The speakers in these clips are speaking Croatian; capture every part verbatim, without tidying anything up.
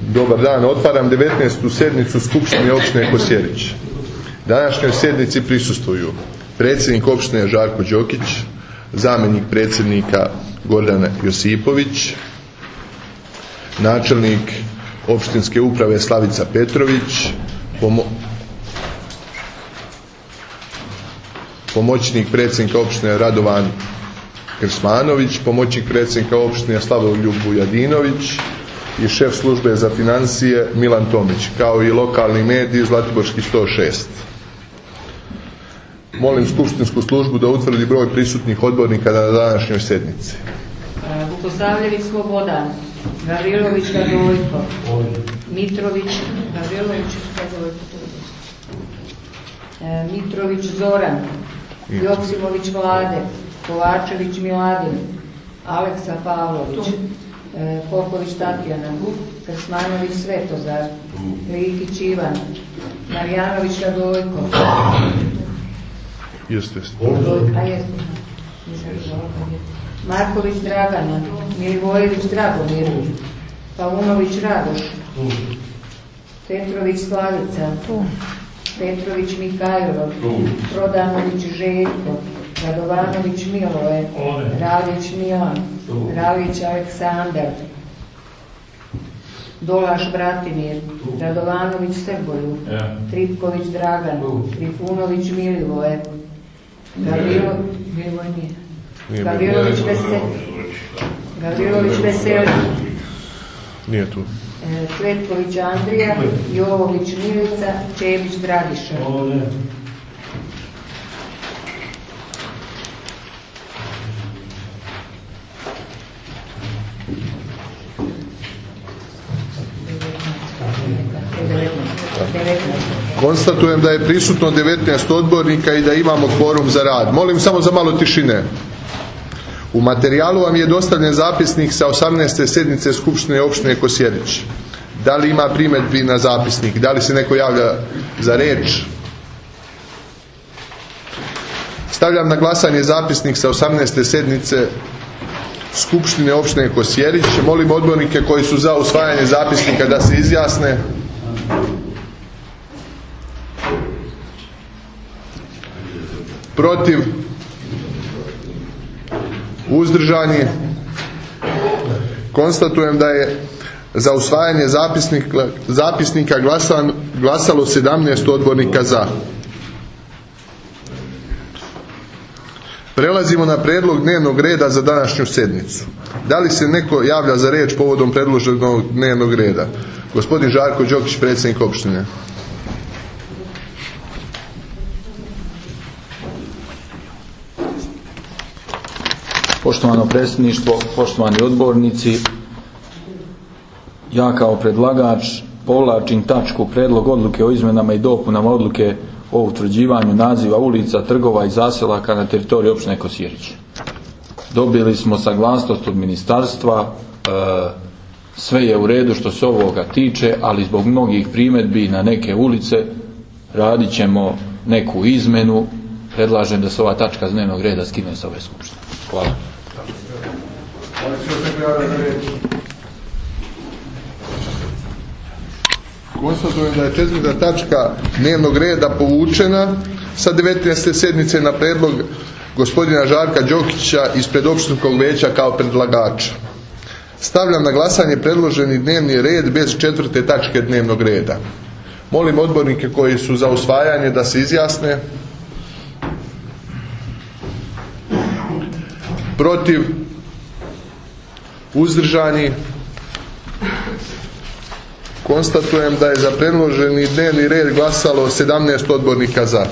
Dobar dan, otvaram devetnaestu sjednicu Skupštine opštine Kosjerić. Današnjoj sjednici prisustvuju predsjednik opštine Žarko Đokić, zamjenik predsjednika Gordana Josipović, načelnik opštinske uprave Slavica Petrović, pomo pomoćnik predsjednika opštine Radovan Krsmanović, pomoćnik predsjednika opštine Slavoljub Vujadinović i šef službe za financije Milan Tomić, kao i lokalni mediji Zlatiborski sto šest. Molim skupštinsku službu da utvrdi broj prisutnih odbornika na današnjoj sjednici. Vukosavljević Slobodan, Gavrilović Radojko, Mitrović, Gavrilović Mitrović Zoran, Joksimović Vlade, Kovačević Miladin, Aleksa Pavlović, Popović Tatjana, Krsmanović Svetozar, Likić Ivan, Marjanović Radojko, Jeste, jeste. A jeste. Marković Dragana, Milivojević Dragomir, Paunović Radoš, Petrović Slavica, Petrović Mikajlo, Prodanović Željko, Radovanović Miloje, Ravić Milan, Ravić Aleksandar, Dolaš Bratimir, Radovanović Srboju, Tripković Dragan, Trifunović Milivoje, Gavrilović Gavrilović Veselin, nije tu, Cvetković Andrija, Jovović Milica, Čević Dragiša. Konstatujem da je prisutno devetnaest odbornika i da imamo kvorum za rad. Molim samo za malo tišine. U materijalu vam je dostavljen zapisnik sa osamnaeste sjednice Skupštine opštine Kosjerić. Da li ima primjedbi na zapisnik? Da li se neko javlja za riječ? Stavljam na glasanje zapisnik sa osamnaeste sjednice Skupštine opštine Kosjerić. Molim odbornike koji su za usvajanje zapisnika da se izjasne. Protiv? Uzdržani? Konstatujem da je za usvajanje zapisnika, zapisnika glasan, glasalo sedamnaest odbornika za. Prelazimo na prijedlog dnevnog reda za današnju sjednicu. Da li se neko javlja za riječ povodom predloženog dnevnog reda? Gospodin Žarko Đokić, predsjednik opštine. Poštovano predsjedništvo, poštovani odbornici, ja kao predlagač povlačim tačku Prijedlog odluke o izmjenama i dopunama odluke o utvrđivanju naziva ulica, trgova i zaselaka na teritoriji opštine Kosjerić. Dobili smo saglasnost od ministarstva, e, sve je u redu što se ovoga tiče, ali zbog mnogih primjedbi na neke ulice radit ćemo neku izmenu. Predlažem da se ova tačka s dnevnog reda skine sa ove skupštine. Hvala. Konstatujem da je četvrta tačka dnevnog reda povučena sa devetnaeste sjednice na prijedlog gospodina Žarka Đokića ispred opštinskog veća kao predlagača. Stavljam na glasanje predloženi dnevni red bez četvrte tačke dnevnog reda. Molim odbornike koji su za usvajanje da se izjasne. Protiv? Uzdržani? Konstatujem da je za predloženi dnevni red glasalo sedamnaest odbornika za.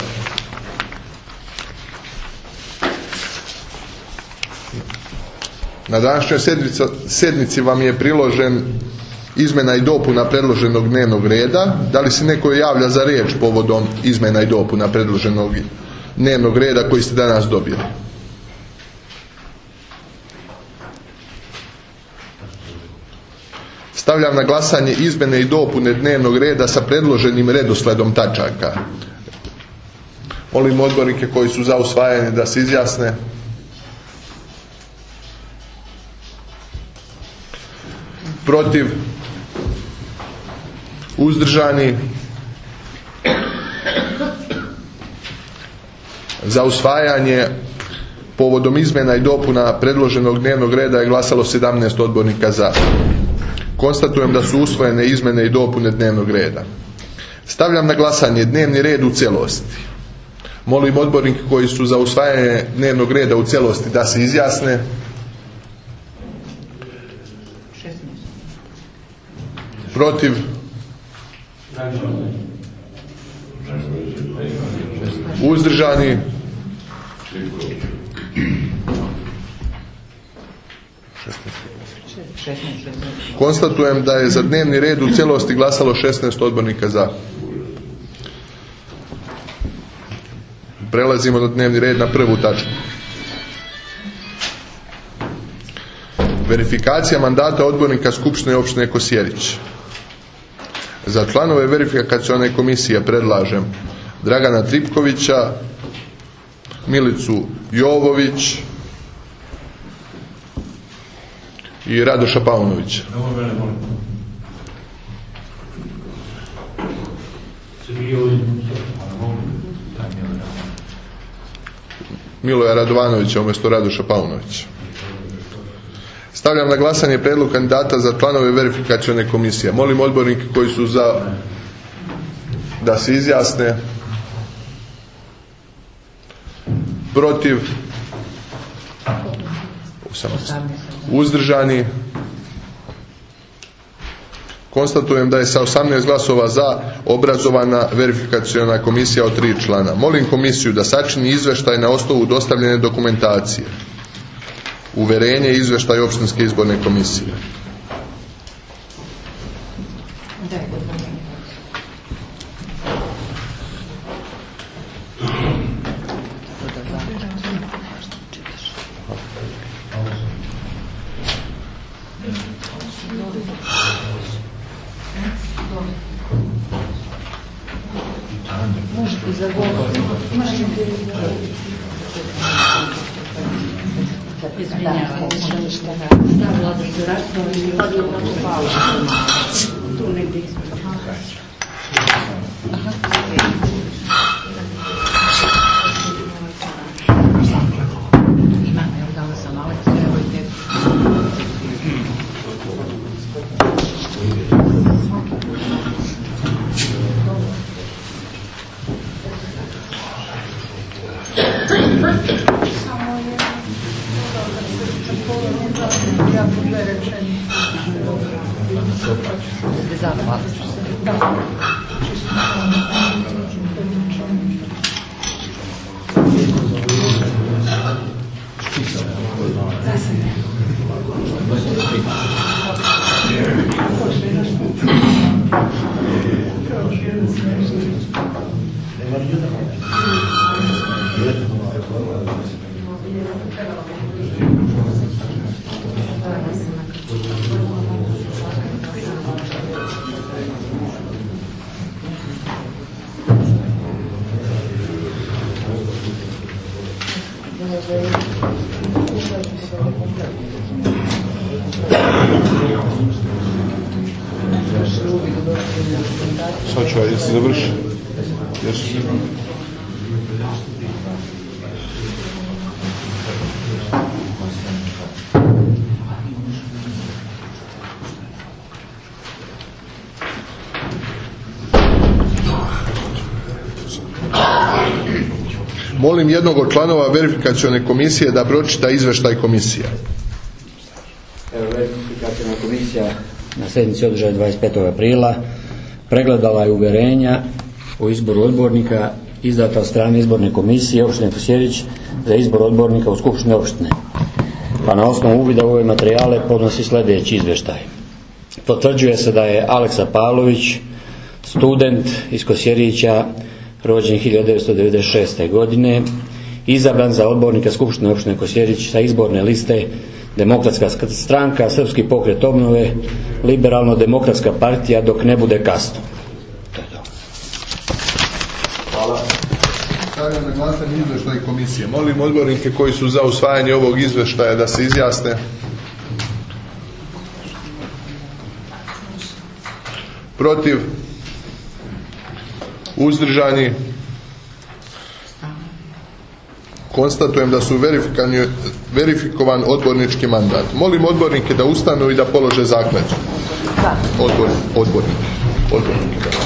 Na današnjoj sjednici, sjednici vam je priložen izmjena i dopuna predloženog dnevnog reda. Da li se neko javlja za riječ povodom izmjena i dopuna predloženog dnevnog reda koji ste danas dobili? Stavljam na glasanje izmjene i dopune dnevnog reda sa predloženim redosledom tačaka. Molim odbornike koji su za usvajanje da se izjasne. Protiv? Uzdržani? Za usvajanje povodom izmjena i dopuna predloženog dnevnog reda je glasalo sedamnaest odbornika za. Konstatujem da su usvojene izmjene i dopune dnevnog reda. Stavljam na glasanje dnevni red u cijelosti. Molim odbornike koji su za usvajanje dnevnog reda u cijelosti da se izjasne. Protiv? Uzdržani? Konstatujem da je za dnevni red u cijelosti glasalo šesnaest odbornika za. Prelazimo na dnevni red na prvu tačku. Verifikacija mandata odbornika Skupštine općine Kosjerić. Za članove verifikacione komisije predlažem Dragana Tripkovića, Milicu Jovović i Radoša Paunovića. Miloja Radovanovića umjesto Radoša Paunovića. Stavljam na glasanje prijedlog kandidata za članove verifikacione komisije. Molim odbornike koji su za da se izjasne. Protiv? Uzdržani? Konstatujem da je sa osamnaest glasova za obrazovana verifikaciona komisija od tri člana. Molim komisiju da sačini izvještaj na osnovu dostavljene dokumentacije. Uverenje i izvještaj općinske izborne komisije. Sad ću, ajde se završi. Molim jednog od članova verifikacione komisije da pročita izvještaj komisije. Evo, verifikaciona komisija na sjednici održane dvadeset petog aprila pregledala je uvjerenja o izboru odbornika izdata od strane izborne komisije općine Kosjerić za izbor odbornika u skupštine opštine. Pa na osnovu uvida u ove materijale podnosi sljedeći izvještaj. Potvrđuje se da je Aleksa Pavlović, student iz Kosjerića, rođen hiljadu devetsto devedeset šeste. godine, izabran za odbornika skupštine opštine Kosjerić sa izborne liste Demokratska stranka, Srpski pokret obnove, Liberalno-demokratska partija dok ne bude kasno. To je to. Hvala. Stavljam na glasanje izvještaj komisije. Molim odbornike koji su za usvajanje ovog izvještaja da se izjasne. Protiv? Uzdržani? Konstatujem da su verifikovan odbornički mandat. Molim odbornike da ustanu i da polože zakletvu. Odbor, odbornike. Odbornike, da.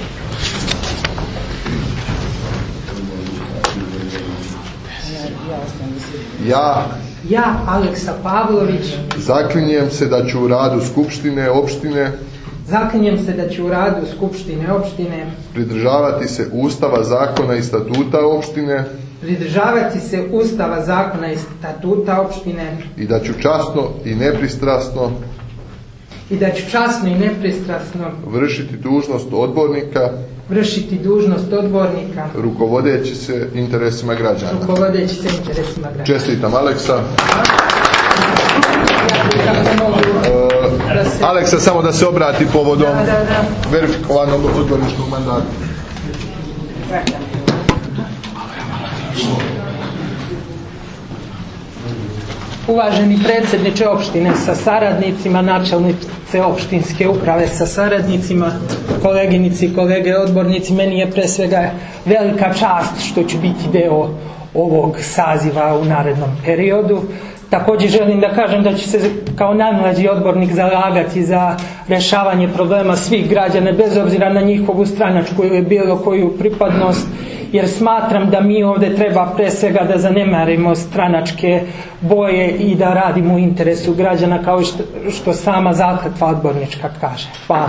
Ja, Ja, Aleksa Pavlović, zaklinjem se da ću u radu Skupštine opštine zaklinjem se da ću u radu Skupštine opštine pridržavati se Ustava, zakona i statuta opštine pridržavati se Ustava, zakona i statuta opštine i da ću časno i nepristrasno i da ću časno i nepristrasno vršiti dužnost odbornika vršiti dužnost odbornika rukovodeći se interesima građana. rukovodeći se interesima građana. Čestitam, Aleksa. Uh, Aleksa, samo da se obrati povodom Da, da, da. verifikovanog odborničkog mandata. Uvaženi predsjedniče opštine sa saradnicima, načelnice opštinske uprave sa saradnicima, koleginici i kolege odbornici, meni je pre svega velika čast što ću biti deo ovog saziva u narednom periodu. Također želim da kažem da ću se kao najmlađi odbornik zalagati za rješavanje problema svih građana, bez obzira na njihovu stranačku ili bilo koju pripadnost, jer smatram da mi ovdje treba pre svega da zanemarimo stranačke boje i da radimo u interesu građana, kao što, što sama zakletva odbornička kaže. Hvala.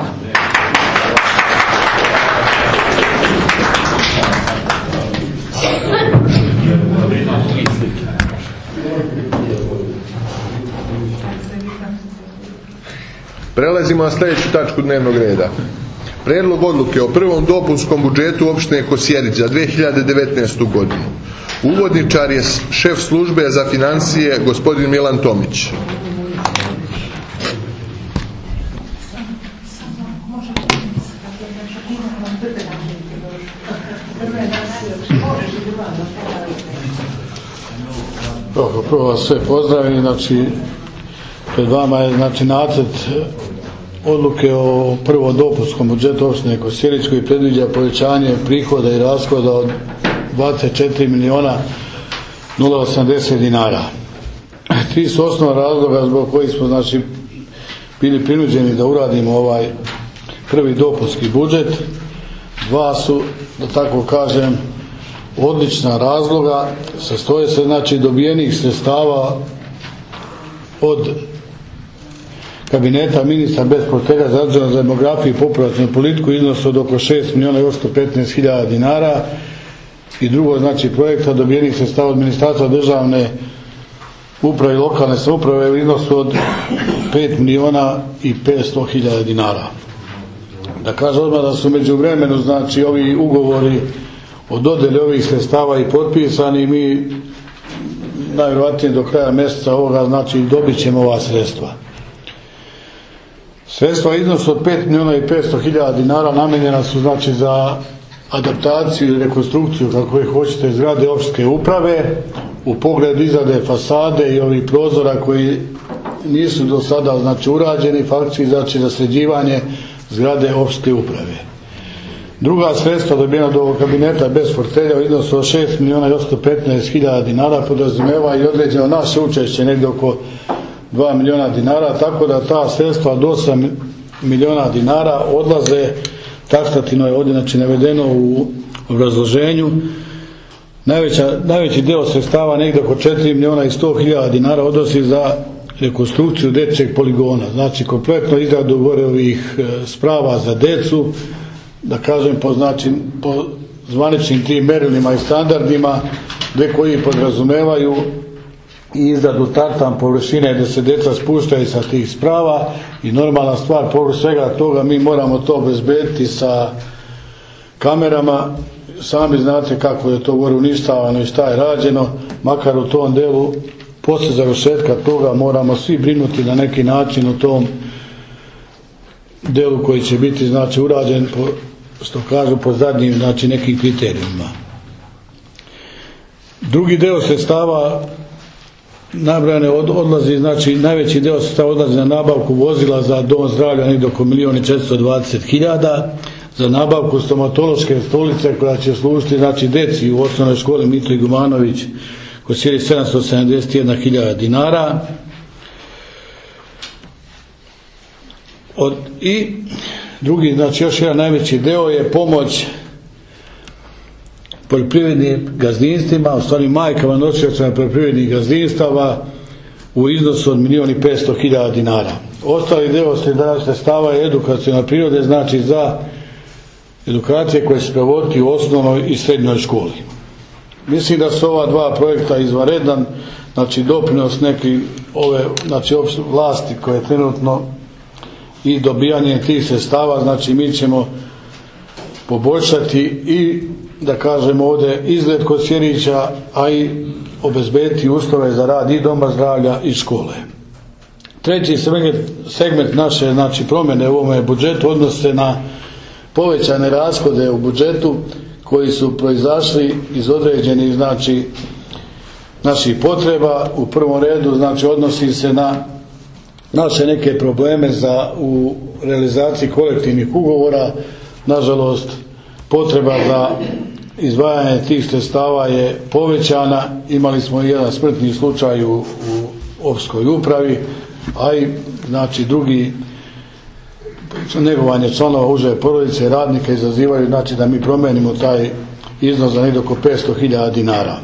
Prelazimo na sljedeću tačku dnevnog reda. Prijedlog odluke o prvom dopunskom budžetu opštine Kosjerić za dve hiljade devetnaestu godinu. Uvodničar je šef službe za financije gospodin Milan Tomić. Prvo vas sve pozdravim, znači pred vama je znači nacrt odluke o prvom dopunskom budžetu opštine Kosjerić koji predviđa povećanje prihoda i rashoda od dvadeset četiri miliona nula osamdeset dinara. Tri su osnovna razloga zbog kojih smo znači bili prinuđeni da uradimo ovaj prvi dopunski budžet. Dva su, da tako kažem, odlična razloga. Sastoje se znači dobijenih sredstava od kabineta ministra bez portfelja zaduženog za demografiju i populacionu politiku iznos od oko šest miliona osamsto petnaest hiljada dinara i drugo znači projekta dobijenih sredstava od Ministarstva državne uprave i lokalne samouprave u iznosu od pet miliona i petsto hiljada dinara. Da kažem odmah da su među vremenu znači ovi ugovori o dodjeli ovih sredstava i potpisani, mi najvjerojatnije do kraja mjeseca ovoga znači dobit ćemo ova sredstva. Sredstva iznosu od pet miliona i petsto hiljada dinara namijenjena su znači za adaptaciju i rekonstrukciju, kako je hoćete, zgrade opštinske uprave u pogledu izrade fasade i ovih prozora koji nisu do sada znači urađeni, faktički znači za sređivanje zgrade opštinske uprave. Druga sredstva dobijena do ovog kabineta bez portfelja u iznosu od šest miliona osamsto petnaest hiljada dinara podrazumijeva i određeno naše učešće negdje oko dva miliona dinara, tako da ta sredstva od osam miliona dinara odlaze, taksativno je ovdje znači navedeno u obrazloženju. Najveća, najveći deo sredstava, negdje oko četiri miliona i sto hiljada dinara, odnosi za rekonstrukciju dječjeg poligona, znači kompletno izradu gore ovih sprava za djecu, da kažem po, znači, po zvaničnim tim merilima i standardima, gdje koji podrazumevaju i izradu tartan površine gdje se djeca spuštaju sa tih sprava i normalna stvar, površ svega toga mi moramo to obezbediti sa kamerama. Sami znate kako je to gore uništavano i šta je rađeno, makar u tom delu poslije završetka toga moramo svi brinuti na neki način u tom delu koji će biti znači urađen po, što kažu, po zadnjim znači nekim kriterijima. Drugi deo sredstava nabrane od, odlazi, znači najveći deo sredstava odlazi na nabavku vozila za dom zdravlja negdje oko milijon i četiristo dvadeset hiljada, za nabavku stomatološke stolice koja će služiti znači deci u osnovnoj školi Mitri Gumanović Kosjerić sedamsto sedamdeset jedna hiljada dinara. Od, I drugi, znači još jedan najveći deo je pomoć poljoprivrednim gazdinstvima, u stvari majkama nosiocima poljoprivrednih gazdinstava u iznosu od milijun i petsto hiljada dinara. Ostali deo sredstava je edukacijna prirode, znači za edukacije koje se provoditi u osnovnoj i srednjoj školi. Mislim da su ova dva projekta izvanredan, znači doprinos neki ove znači vlasti koje trenutno i dobijanje tih sredstava, znači mi ćemo poboljšati i da kažemo ovdje izgled Kosjerića, a i obezbediti uslove za rad i doma zdravlja i škole. Treći segment, segment naše znači promjene u ovome budžetu odnose se na povećane rashode u budžetu koji su proizašli iz određenih znači naših potreba. U prvom redu znači odnosi se na naše neke probleme za u realizaciji kolektivnih ugovora. Nažalost, potreba za izdvajanje tih sredstava je povećana. Imali smo i jedan smrtni slučaj u, u opskoj upravi, a i znači drugi negovanje članova uže porodice radnika izazivaju znači da mi promijenimo taj iznos za negdje oko petsto hiljada dinara.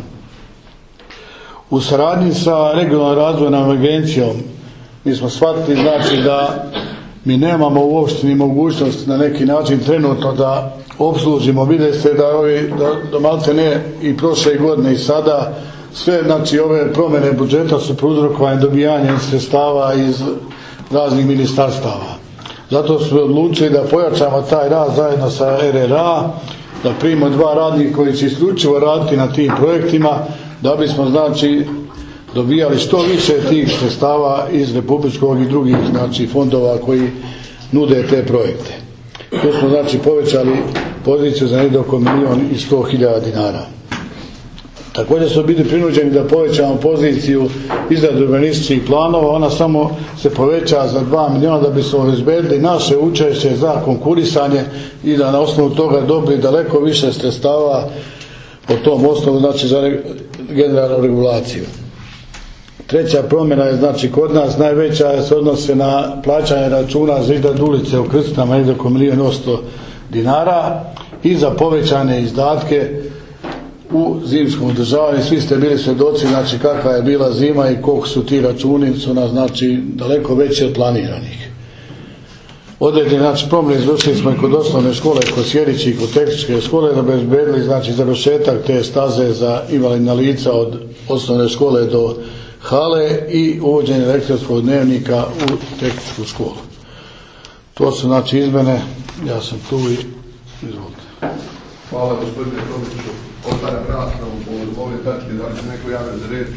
U saradnji sa regionalnom razvojnom agencijom mi smo shvatili znači da mi nemamo u opštini mogućnost na neki način trenutno da obslužimo. Vidjeli ste da, ovi, da, da malte ne i prošle godine i sada sve znači ove promjene budžeta su prouzrokovane dobijanjem sredstava iz raznih ministarstava. Zato smo odlučili da pojačamo taj rad zajedno sa R R A, da primimo dva radnika koji će isključivo raditi na tim projektima, da bismo znači dobijali što više tih sredstava iz republičkog i drugih znači fondova koji nude te projekte. Tu smo znači povećali poziciju za negdje oko milijun i sto hiljada dinara. Također smo bili prinuđeni da povećamo poziciju izrade urbanističkih planova, ona samo se poveća za dva milijuna da bi se obezbedili naše učešće za konkurisanje i da na osnovu toga dobili daleko više sredstava po tom osnovu, znači za generalnu regulaciju. Treća promjena je znači kod nas najveća se odnose na plaćanje računa za izradu ulice u Krstinama negdje oko milijun i osto dinara i za povećane izdatke u zimskom održavanju. Svi ste bili svjedoci znači kakva je bila zima i koliko su ti računi su nas znači daleko veći od planiranih. Određene znači promjene izvršili smo i kod osnovne škole Kosjerić i kod tehničke škole da bi obezbedili znači završetak te staze za invalidna lica od osnovne škole do hale i uvođenje elektronskog dnevnika u tehničku školu. To su znači izmene, ja sam tu i izvolite. Hvala gospodine Tomiću. Otvaram raspravu po ove tačke, da li se neko javlja za reč?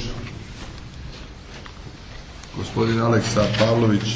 Gospodin Aleksa Pavlović.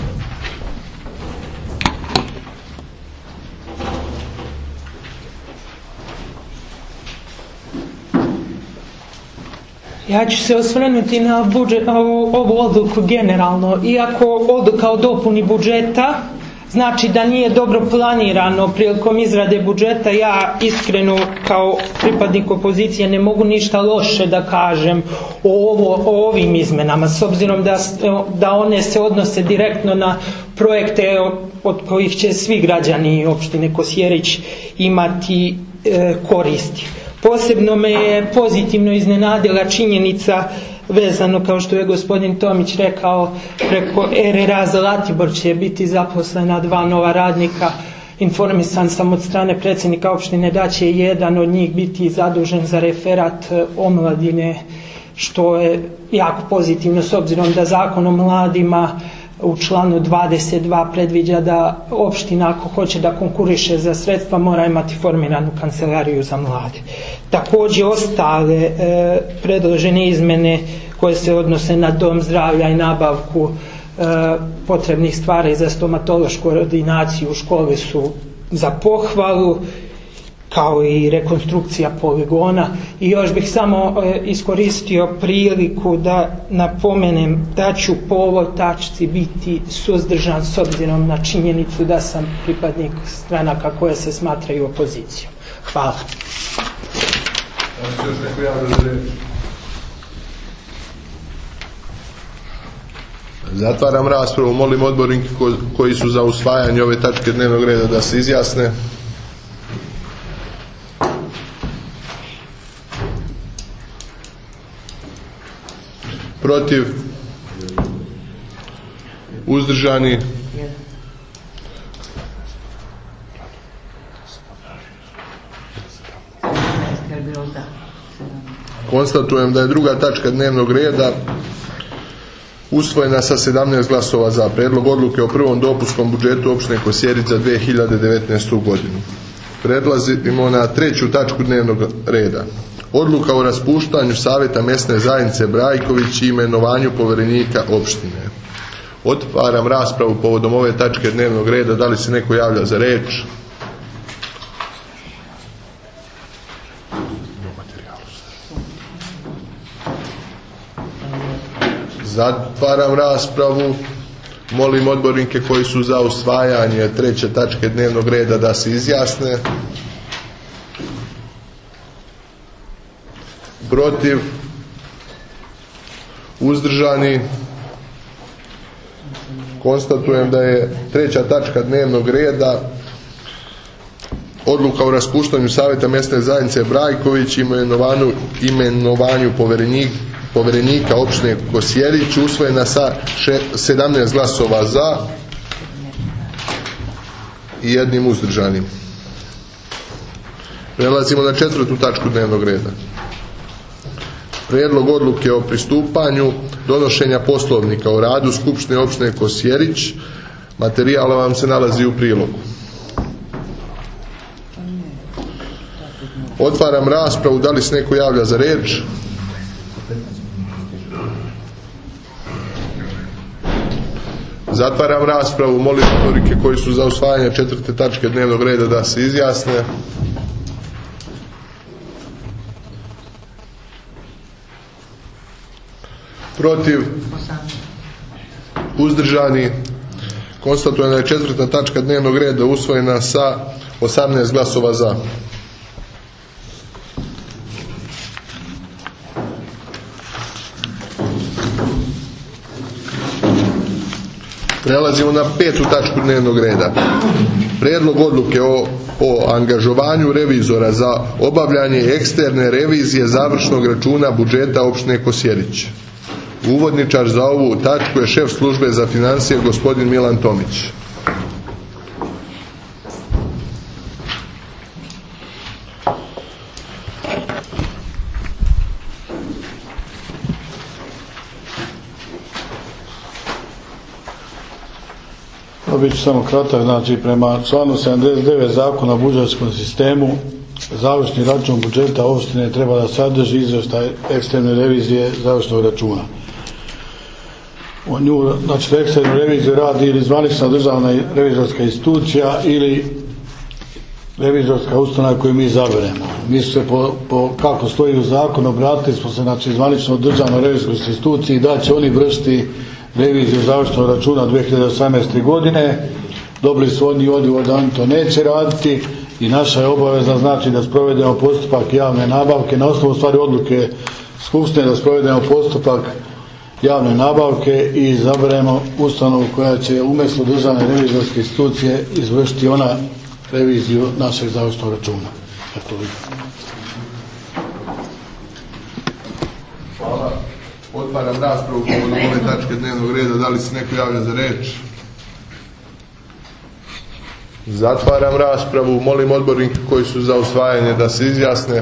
Ja ću se osvrnuti na budžet, ovu odluku generalno. Iako odluka o dopuni budžeta znači da nije dobro planirano prilikom izrade budžeta, ja iskreno kao pripadnik opozicije ne mogu ništa loše da kažem o, ovo, o ovim izmenama, s obzirom da, da one se odnose direktno na projekte od kojih će svi građani opštine Kosjerić imati e, koristi. Posebno me je pozitivno iznenadila činjenica vezano, kao što je gospodin Tomić rekao, preko R R A Zlatibor će biti zaposlena dva nova radnika. Informisan sam od strane predsjednika opštine da će jedan od njih biti zadužen za referat omladine, što je jako pozitivno s obzirom da Zakon o mladima u članu dvadeset dva predviđa da opština ako hoće da konkuriše za sredstva mora imati formiranu kancelariju za mlade. Također ostale e, predložene izmene koje se odnose na dom zdravlja i nabavku e, potrebnih stvari za stomatološku ordinaciju u školi su za pohvalu kao i rekonstrukcija poligona. I još bih samo iskoristio priliku da napomenem da ću po ovoj tačci biti suzdržan s obzirom na činjenicu da sam pripadnik stranaka koje se smatraju opozicijom. Hvala. Zatvaram raspravu. Molim odbornike koji su za usvajanje ove tačke dnevnog reda da se izjasne. Protiv? Uzdržani? Konstatujem da je druga tačka dnevnog reda usvojena sa sedamnaest glasova za. Prijedlog odluke o prvom dopunskom budžetu opštine Kosjerić za dve hiljade devetnaestu godinu. Prelazimo na treću tačku dnevnog reda. Odluka o raspuštanju Savjeta mjesne zajednice Brajković i imenovanju povjerenika opštine. Otvaram raspravu povodom ove tačke dnevnog reda. Da li se neko javlja za riječ? Zatvaram raspravu. Molim odbornike koji su za usvajanje treće tačke dnevnog reda da se izjasne. Protiv? Uzdržani? Konstatujem da je treća tačka dnevnog reda odluka o raspuštanju Savjeta mjesne zajednice Brajković i imenovanju, imenovanju povjerenika povjerenika opštine Kosjerić usvojena sa sedamnaest glasova za i jednim uzdržanim. Prelazimo na četvrtu tačku dnevnog reda. Prijedlog odluke o pristupanju donošenja poslovnika o radu Skupštine opštine Kosjerić. Materijal vam se nalazi u prilogu. Otvaram raspravu. Da li se neko javlja za riječ? Zatvaram raspravu. Molim odbornike koji su za usvajanje četvrte tačke dnevnog reda da se izjasne. Protiv? Uzdržani? Konstatujem da je četvrta tačka dnevnog reda usvojena sa osamnaest glasova za. Prelazimo na petu tačku dnevnog reda. Prijedlog odluke o, o angažovanju revizora za obavljanje eksterne revizije završnog računa budžeta opštine Kosjerić. Uvodničar za ovu tačku je šef službe za financije gospodin Milan Tomić. Bit ću samo kratak, znači prema članu sedamdeset devet Zakona o budžetskom sistemu završni račun budžeta opštine treba da sadrži izvještaj eksterne revizije završnog računa. O nju, znači eksternu reviziju radi ili zvanična državna revizorska institucija ili revizorska ustanova koju mi izaberemo. Mi se po, po kako stoji u zakonu obratili smo se znači zvanično državnoj revizorskoj instituciji da će oni vršiti reviziju završnog računa dve hiljade osamnaeste. godine. Dobili su oni odgovor da oni to neće raditi i naša je obaveza znači da sprovedemo postupak javne nabavke na osnovu stvari odluke Skupštine da sprovedemo postupak javne nabavke i izaberemo ustanovu koja će umjesto državne revizorske institucije izvršiti ona reviziju našeg završnog računa. Eto vidim. Hvala. Otvaram raspravu povodom ove tačke dnevnog reda. Da li se neko javlja za riječ? Zatvaram raspravu. Molim odbornike koji su za usvajanje da se izjasne.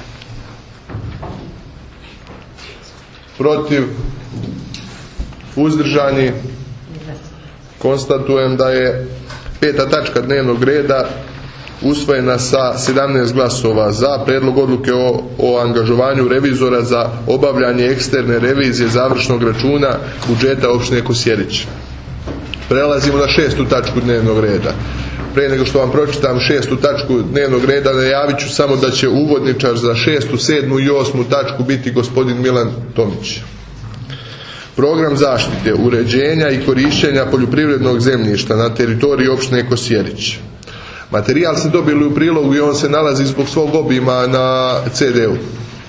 Protiv? Uzdržani? Konstatujem da je peta tačka dnevnog reda usvojena sa sedamnaest glasova za. Prijedlog odluke o, o angažovanju revizora za obavljanje eksterne revizije završnog računa budžeta opštine Kosjerić. Prelazimo na šestu tačku dnevnog reda. Prije nego što vam pročitam šestu tačku dnevnog reda, najavit ću samo da će uvodničar za šestu, sedmu i osmu tačku biti gospodin Milan Tomić. Program zaštite, uređenja i korištenja poljoprivrednog zemljišta na teritoriji opštine Kosjerić. Materijal ste dobili u prilogu i on se nalazi zbog svog obima na ce de u.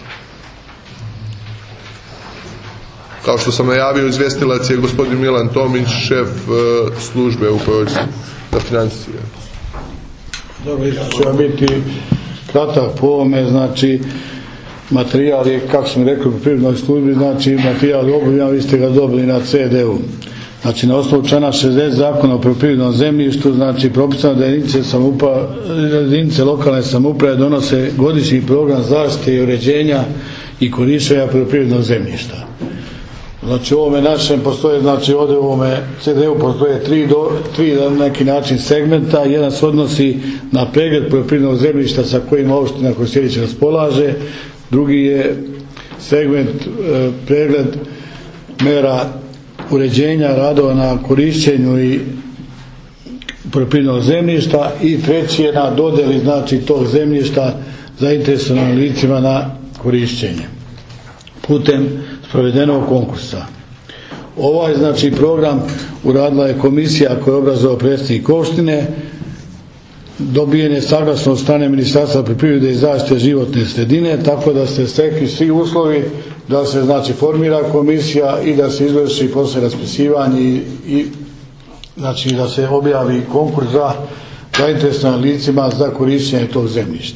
Kao što sam najavio, izvjestilac je gospodin Milan Tomić, šef uh, službe u kojoj za financije. Dobro, ću ja biti kratak po ovome, znači materijal je, kako sam rekao, u privrednoj službi, znači materijal je obavljan, vi ste ga dobili na ce de u. Znači na osnovu člana šezdeset Zakona o poljoprivrednom zemljištu, znači propisano da jedinice, samouprave, jedinice lokalne samouprave donose godišnji program zaštite i uređenja i korištenja poljoprivrednog zemljišta. Znači u ovome našem postoje, znači ovdje u ovome ce de u postoje tri, do, tri na neki način segmenta. Jedan se odnosi na pregled poljoprivrednog zemljišta sa kojim opština Kosjerić raspolaže. Drugi je segment e, pregled mera uređenja radova na korišćenju i poljoprivrednog zemljišta i treći je na dodjeli, znači tog zemljišta zainteresovanim licima na korišćenje putem provedenog konkursa. Ovaj znači program uradila je komisija koju je obrazovao predsjednik opštine, dobijen je saglasno od strane Ministarstva poljoprivrede i zaštite životne sredine, tako da se stekli svi uslovi da se znači formira komisija i da se izvrši posle raspisivanje i, i znači da se objavi konkurs za zainteresovanim licima za korištenje tog zemljišta.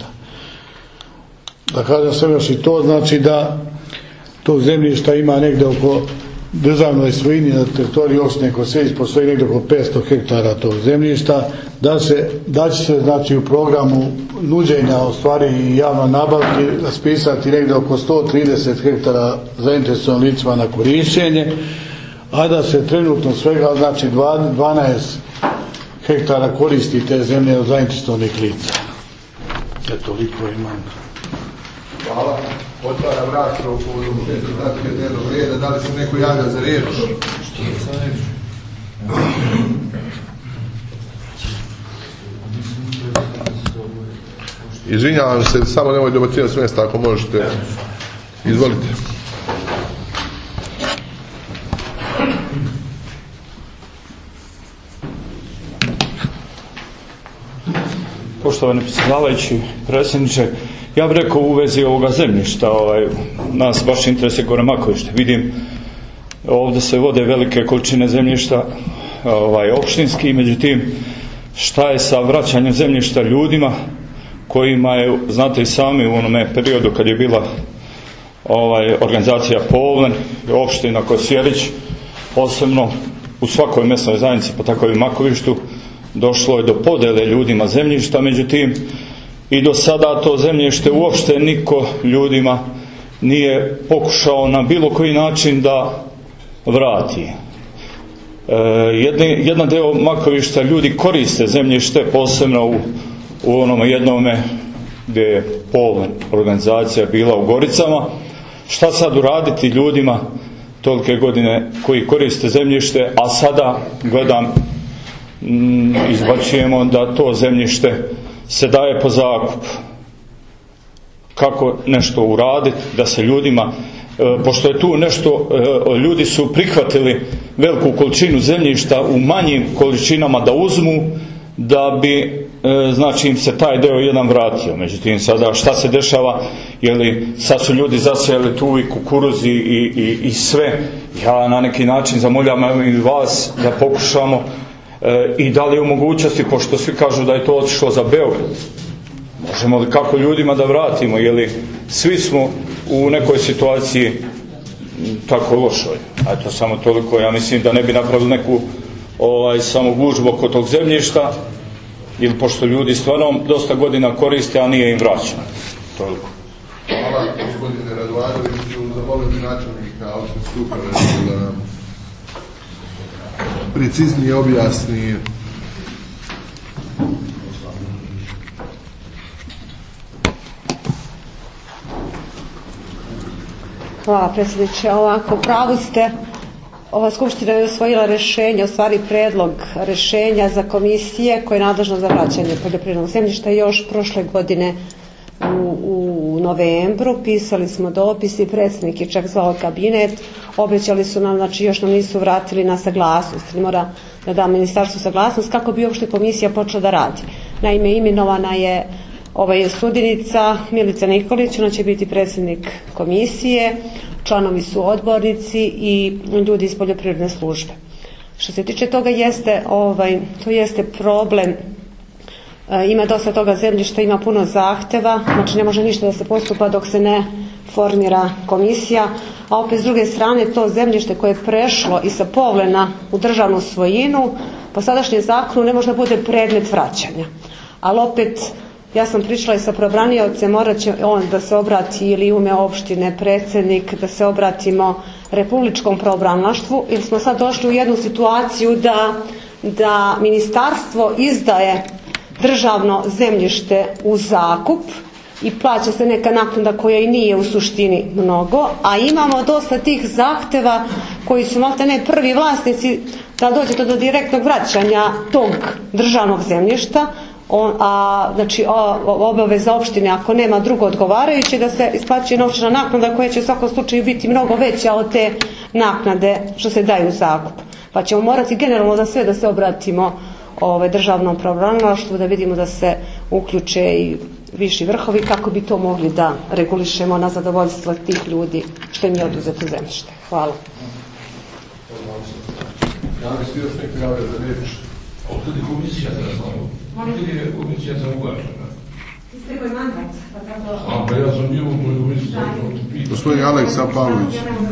Da kažem sve još i to, znači da tog zemljišta ima negdje oko državnoj svojini na teritoriji opštine Kosjerić postoji negdje oko petsto hektara tog zemljišta, da se da će se znači u programu nuđenja u stvari i javno nabavki raspisati negdje oko sto trideset hektara zainteresovanim licima na korištenje, a da se trenutno svega znači dvanaest hektara koristi te zemlje od zainteresovanih lica. E toliko imam. Hvala. Otvaram raspravu po ovom šestoj tačke dnevnog reda. Da li se neko javlja za riječ? Izvinjavam se, samo nemoj dobacivati s mjesta ako možete. Izvolite. Poštovani predsjedavajući, predsjedniče, ja bih rekao u vezi ovoga zemljišta, ovaj, nas baš interesuje gore Makovište. Vidim, ovdje se vode velike količine zemljišta ovaj, opštinski, međutim, šta je sa vraćanjem zemljišta ljudima kojima je, znate i sami, u onome periodu kad je bila ovaj, organizacija Povlen, opština Kosjerić, posebno u svakoj mjesnoj zajednici, pa tako i u Makovištu, došlo je do podjele ljudima zemljišta, međutim, i do sada to zemljište uopšte niko ljudima nije pokušao na bilo koji način da vrati. E, jedni, jedan deo Makovišta ljudi koriste zemljište, posebno u, u onome jednome gdje je Povlen organizacija bila u Goricama. Šta sad uraditi ljudima tolike godine koji koriste zemljište, a sada gledam mm, izbacujemo da to zemljište se daje po zakup. Kako nešto uraditi da se ljudima, e, pošto je tu nešto, e, ljudi su prihvatili veliku količinu zemljišta u manjim količinama da uzmu, da bi e, znači im se taj deo jedan vratio. Međutim, sada šta se dešava, jeli sad su ljudi zasijali tu i kukuruzi i, i, i sve. Ja na neki način zamoljavam i vas da pokušamo E, i da li u mogućnosti, pošto svi kažu da je to otišlo za Beograd, možemo li kako ljudima da vratimo, jer svi smo u nekoj situaciji tako lošoj. Eto, samo toliko, ja mislim da ne bi napravili neku ovaj, samo gužbu oko tog zemljišta, ili pošto ljudi stvarno dosta godina koriste, a nije im vraćeno. Toliko. Hvala, gospodine Radovadoviću, zavoliti načelnika opštinske uprave da preciznije objasni. Hvala predsjedniče. Ovako, pravi ste, ova skupština je usvojila rješenje, u stvari predlog rješenja za komisije koje je nadležno za vraćanje poljoprivrednog zemljišta još prošle godine u, u novembru. Pisali smo dopis i predsjednik je čak zvao kabinet, obećali su nam, znači još nam nisu vratili na saglasnost, mora da da ministarstvu saglasnost kako bi uopšte komisija počela da radi. Naime, imenovana je ovaj sudinica Milica Nikolić, ona će biti predsjednik komisije, članovi su odbornici i ljudi iz poljoprivredne službe. Što se tiče toga jeste, ovaj, to jeste problem, e, ima dosta toga zemljišta, ima puno zahteva, znači ne može ništa da se postupa dok se ne formira komisija, a opet s druge strane to zemljište koje je prešlo i sa povlena u državnu svojinu, po sadašnjem zakonu ne može da bude predmet vraćanja. Ali opet, ja sam pričala i sa pravobraniocem, morat će on da se obrati ili u ime opštine predsjednik, da se obratimo republičkom pravobranilaštvu, jer smo sad došli u jednu situaciju da, da ministarstvo izdaje državno zemljište u zakup i plaća se neka naknada koja i nije u suštini mnogo, a imamo dosta tih zahteva koji su maltene prvi vlasnici da dođete do direktnog vraćanja tog državnog zemljišta. On, a, znači obaveza opštine ako nema drugo odgovarajuće da se isplaćuje novčana naknada koja će u svakom slučaju biti mnogo veća od te naknade što se daju u zakup. Pa ćemo morati generalno za sve da se obratimo ovaj, državnom pravobranilaštvu da vidimo da se uključe i viši vrhovi kako bi to mogli da regulišemo na zadovoljstvo tih ljudi što im je oduzeto zemljište. Hvala. Da li svi još neki javlja za riječ? Ovdje komisija za raznovu. Ovdje je komisija za uvažena. Ti ste koji mandat? A, pa ja sam bio u toj komisiji. Gospodin Aleksa Pavlović.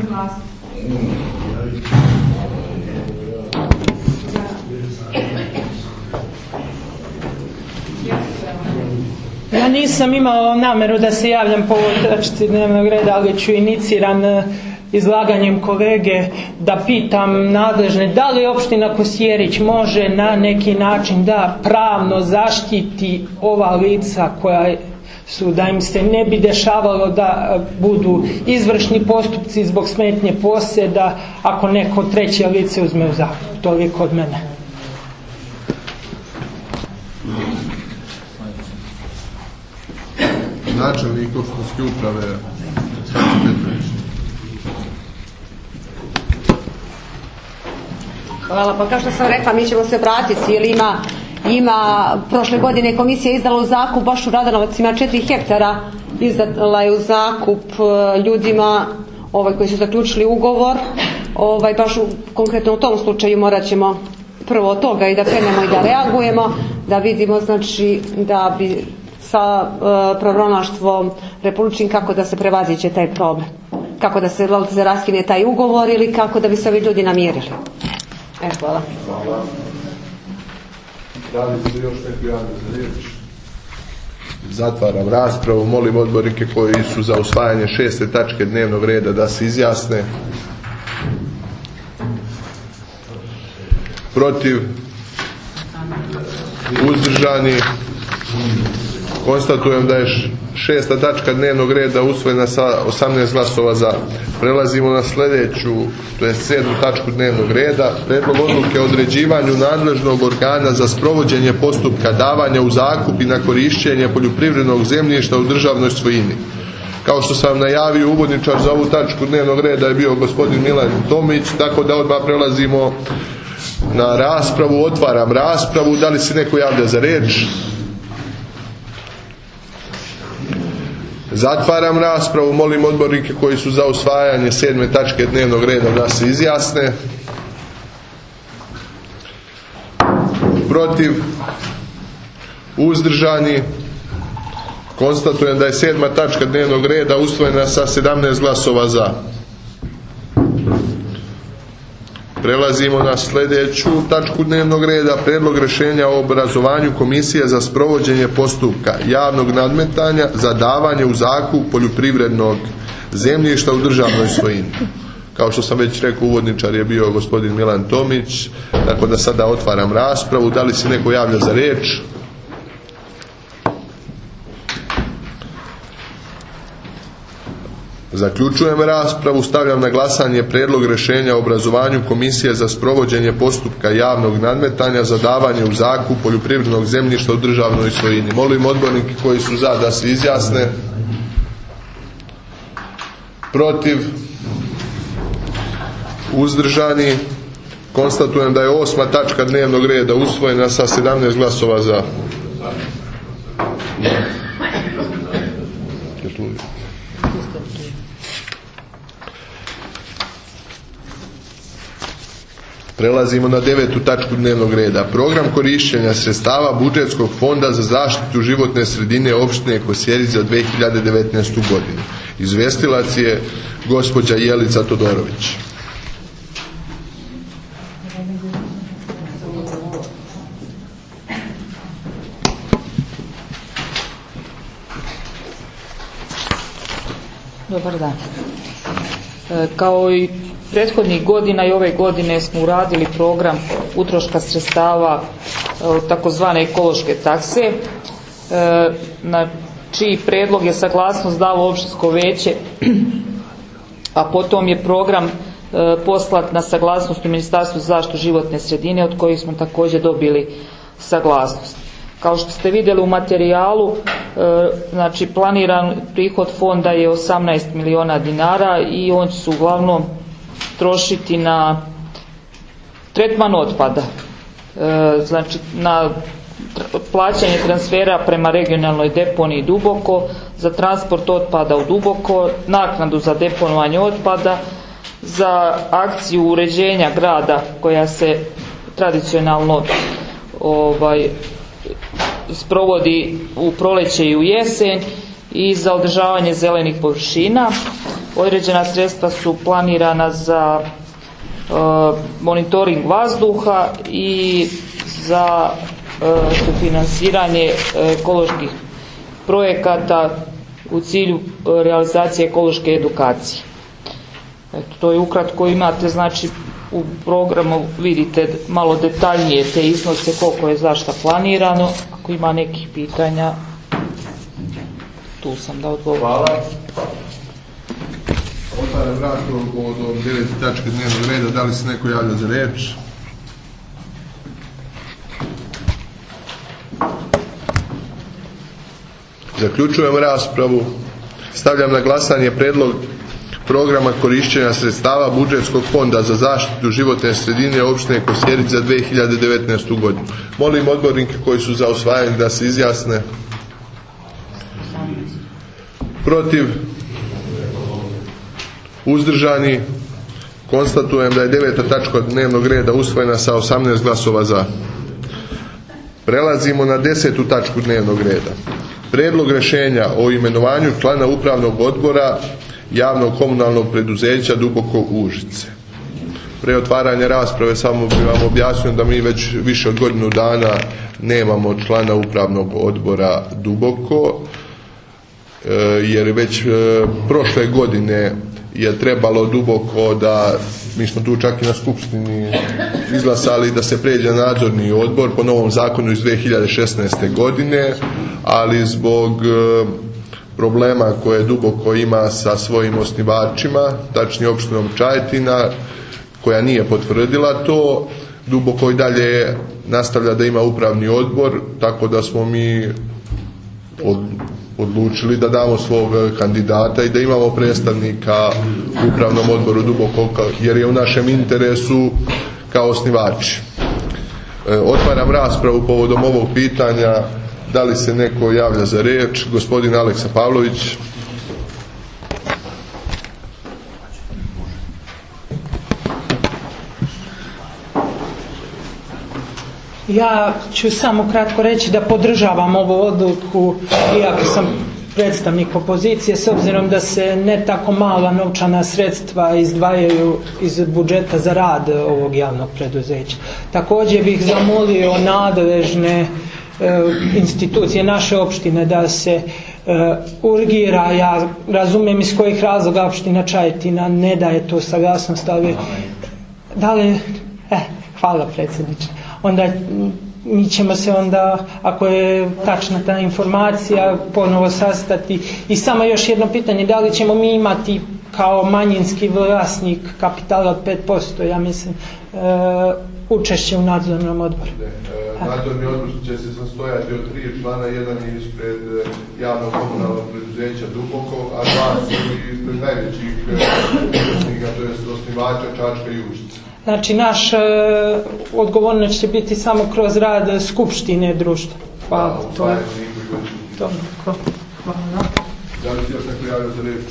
Ja nisam imao nameru da se javljam po ovoj točci dnevnog reda, ali ću iniciran izlaganjem kolege da pitam nadležne da li opština Kosjerić može na neki način da pravno zaštiti ova lica koja su, da im se ne bi dešavalo da budu izvršni postupci zbog smetnje posjeda ako neko treće lice uzme u zakup. Toliko od mene. Načelnik opštinske uprave Hvala, pa kao što sam rekla, mi ćemo se vratiti jer ima, ima prošle godine komisija izdala u zakup baš u Radanovac, ima četiri hektara, izdala je u zakup ljudima ovaj, koji su zaključili ugovor, ovaj, baš u, konkretno u tom slučaju morat ćemo prvo od toga i da krenemo i da reagujemo, da vidimo znači da bi sa uh, pravobranilaštvom republičkim kako da se prevaziće taj problem, kako da se, da se raskine taj ugovor ili kako da bi se ovi ljudi namirili. E, hvala. Hvala. Da li se još neko javlja za riječ? Zatvaram raspravu. Molim odbornike koji su za usvajanje šeste tačke dnevnog reda da se izjasne. Protiv? Uzdržani? Konstatujem da je šesta tačka dnevnog reda usvojena sa osamnaest glasova za. Prelazimo na sljedeću, to je sedmu tačku dnevnog reda. Prijedlog odluke o određivanju nadležnog organa za sprovođenje postupka davanja u zakup i na korišćenje poljoprivrednog zemljišta u državnoj svojini. Kao što sam najavio, uvodničar za ovu tačku dnevnog reda je bio gospodin Milan Tomić, tako da odmah prelazimo na raspravu. Otvaram raspravu. Da li se neko javlja za riječ? Zatvaram raspravu. Molim odbornike koji su za usvajanje sedme tačke dnevnog reda da se izjasne. Protiv? Uzdržani? Konstatujem da je sedma tačka dnevnog reda usvojena sa sedamnaest glasova za. Prelazimo na sljedeću tačku dnevnog reda. Prijedlog rješenja o obrazovanju komisije za sprovođenje postupka javnog nadmetanja za davanje u zakup poljoprivrednog zemljišta u državnoj svojini. Kao što sam već rekao, uvodničar je bio gospodin Milan Tomić, tako da sada otvaram raspravu. Da li se neko javlja za riječ? Zaključujem raspravu. Stavljam na glasanje prijedlog rješenja o obrazovanju Komisije za sprovođenje postupka javnog nadmetanja za davanje u zakup poljoprivrednog zemljišta u državnoj svojini. Molim odbornike koji su za da se izjasne. Protiv? Uzdržani? Konstatujem da je osma tačka dnevnog reda usvojena sa sedamnaest glasova za. Prelazimo na devetu tačku dnevnog reda. Program korištenja sredstava budžetskog fonda za zaštitu životne sredine opštine Kosjerić za dve hiljade devetnaestu godinu. Izvjestilac je gospođa Jelica Todorović. Dobar dan. E, kao i prethodnih godina i ove godine smo uradili program utroška sredstava e, takozvane ekološke takse, e, na čiji predlog je saglasnost dalo opštinsko veće, a potom je program e, poslat na saglasnost u Ministarstvu za zaštitu životne sredine, od kojih smo također dobili saglasnost. Kao što ste vidjeli u materijalu, e, znači planiran prihod fonda je osamnaest miliona dinara i on će se uglavnom trošiti na tretman otpada, e, znači na plaćanje transfera prema regionalnoj deponiji Duboko, za transport otpada u Duboko, naknadu za deponovanje otpada, za akciju uređenja grada koja se tradicionalno ovaj, sprovodi u proljeće i u jesen, i za održavanje zelenih površina. Određena sredstva su planirana za uh, monitoring vazduha i za uh, sufinansiranje ekoloških projekata u cilju uh, realizacije ekološke edukacije. Eto, to je ukratko. Imate, znači, u programu vidite malo detaljnije te iznose koliko je zašta planirano. Ako ima nekih pitanja, tu sam da odgovorim. Hvala. Otvaram raspravu od devete tačke dnevnog reda. Da li se neko javlja za riječ? Zaključujem raspravu. Stavljam na glasanje predlog programa korištenja sredstava budžetskog fonda za zaštitu životne sredine opštine Kosjerić za dve hiljade devetnaestu godinu. Molim odbornike koji su za usvajanje da se izjasne. Protiv? Uzdržani? Konstatujem da je deveta tačka dnevnog reda usvojena sa osamnaest glasova za. Prelazimo na desetu tačku dnevnog reda. Prijedlog rješenja o imenovanju člana upravnog odbora javnog komunalnog preduzeća Duboko Užice. Pre otvaranja rasprave samo bih vam objasnio da mi već više od godinu dana nemamo člana upravnog odbora Duboko, jer već prošle godine je trebalo Duboko da, mi smo tu čak i na skupštini izglasali da se pređe nadzorni odbor po novom zakonu iz dve hiljade šesnaeste godine, ali zbog problema koje Duboko ima sa svojim osnivačima, tačnije opštinom Čajetina, koja nije potvrdila to, Duboko i dalje nastavlja da ima upravni odbor, tako da smo mi odlučili da damo svog kandidata i da imamo predstavnika u upravnom odboru Duboko, jer je u našem interesu kao osnivači. Otvaram raspravu povodom ovog pitanja. Da li se neko javlja za riječ? Gospodin Aleksa Pavlović. Ja ću samo kratko reći da podržavam ovu odluku, iako sam predstavnik opozicije, s obzirom da se ne tako mala novčana sredstva izdvajaju iz budžeta za rad ovog javnog preduzeća. Također bih zamolio nadležne institucije naše opštine da se urgira. Ja razumijem iz kojih razloga opština Čajetina ne daje to saglasnost, ali da li, eh, hvala predsjedniče, onda mi ćemo se onda, ako je tačna ta informacija, ponovo sastati. I samo još jedno pitanje, da li ćemo mi imati kao manjinski vlasnik kapitala od pet posto, ja mislim, e, učešće u nadzornom odboru? Ne, nadzorni odbor će se sastojati od tri člana, jedan je ispred javnog komunalnog preduzeća Duboko, a dva su ispred najvećih učesnika, to je osnivača Čačka i Užica. Znači, naš e, odgovornost će biti samo kroz rad skupštine društva. Hvala. To je to. Hvala. Da li se još neko javio za reč?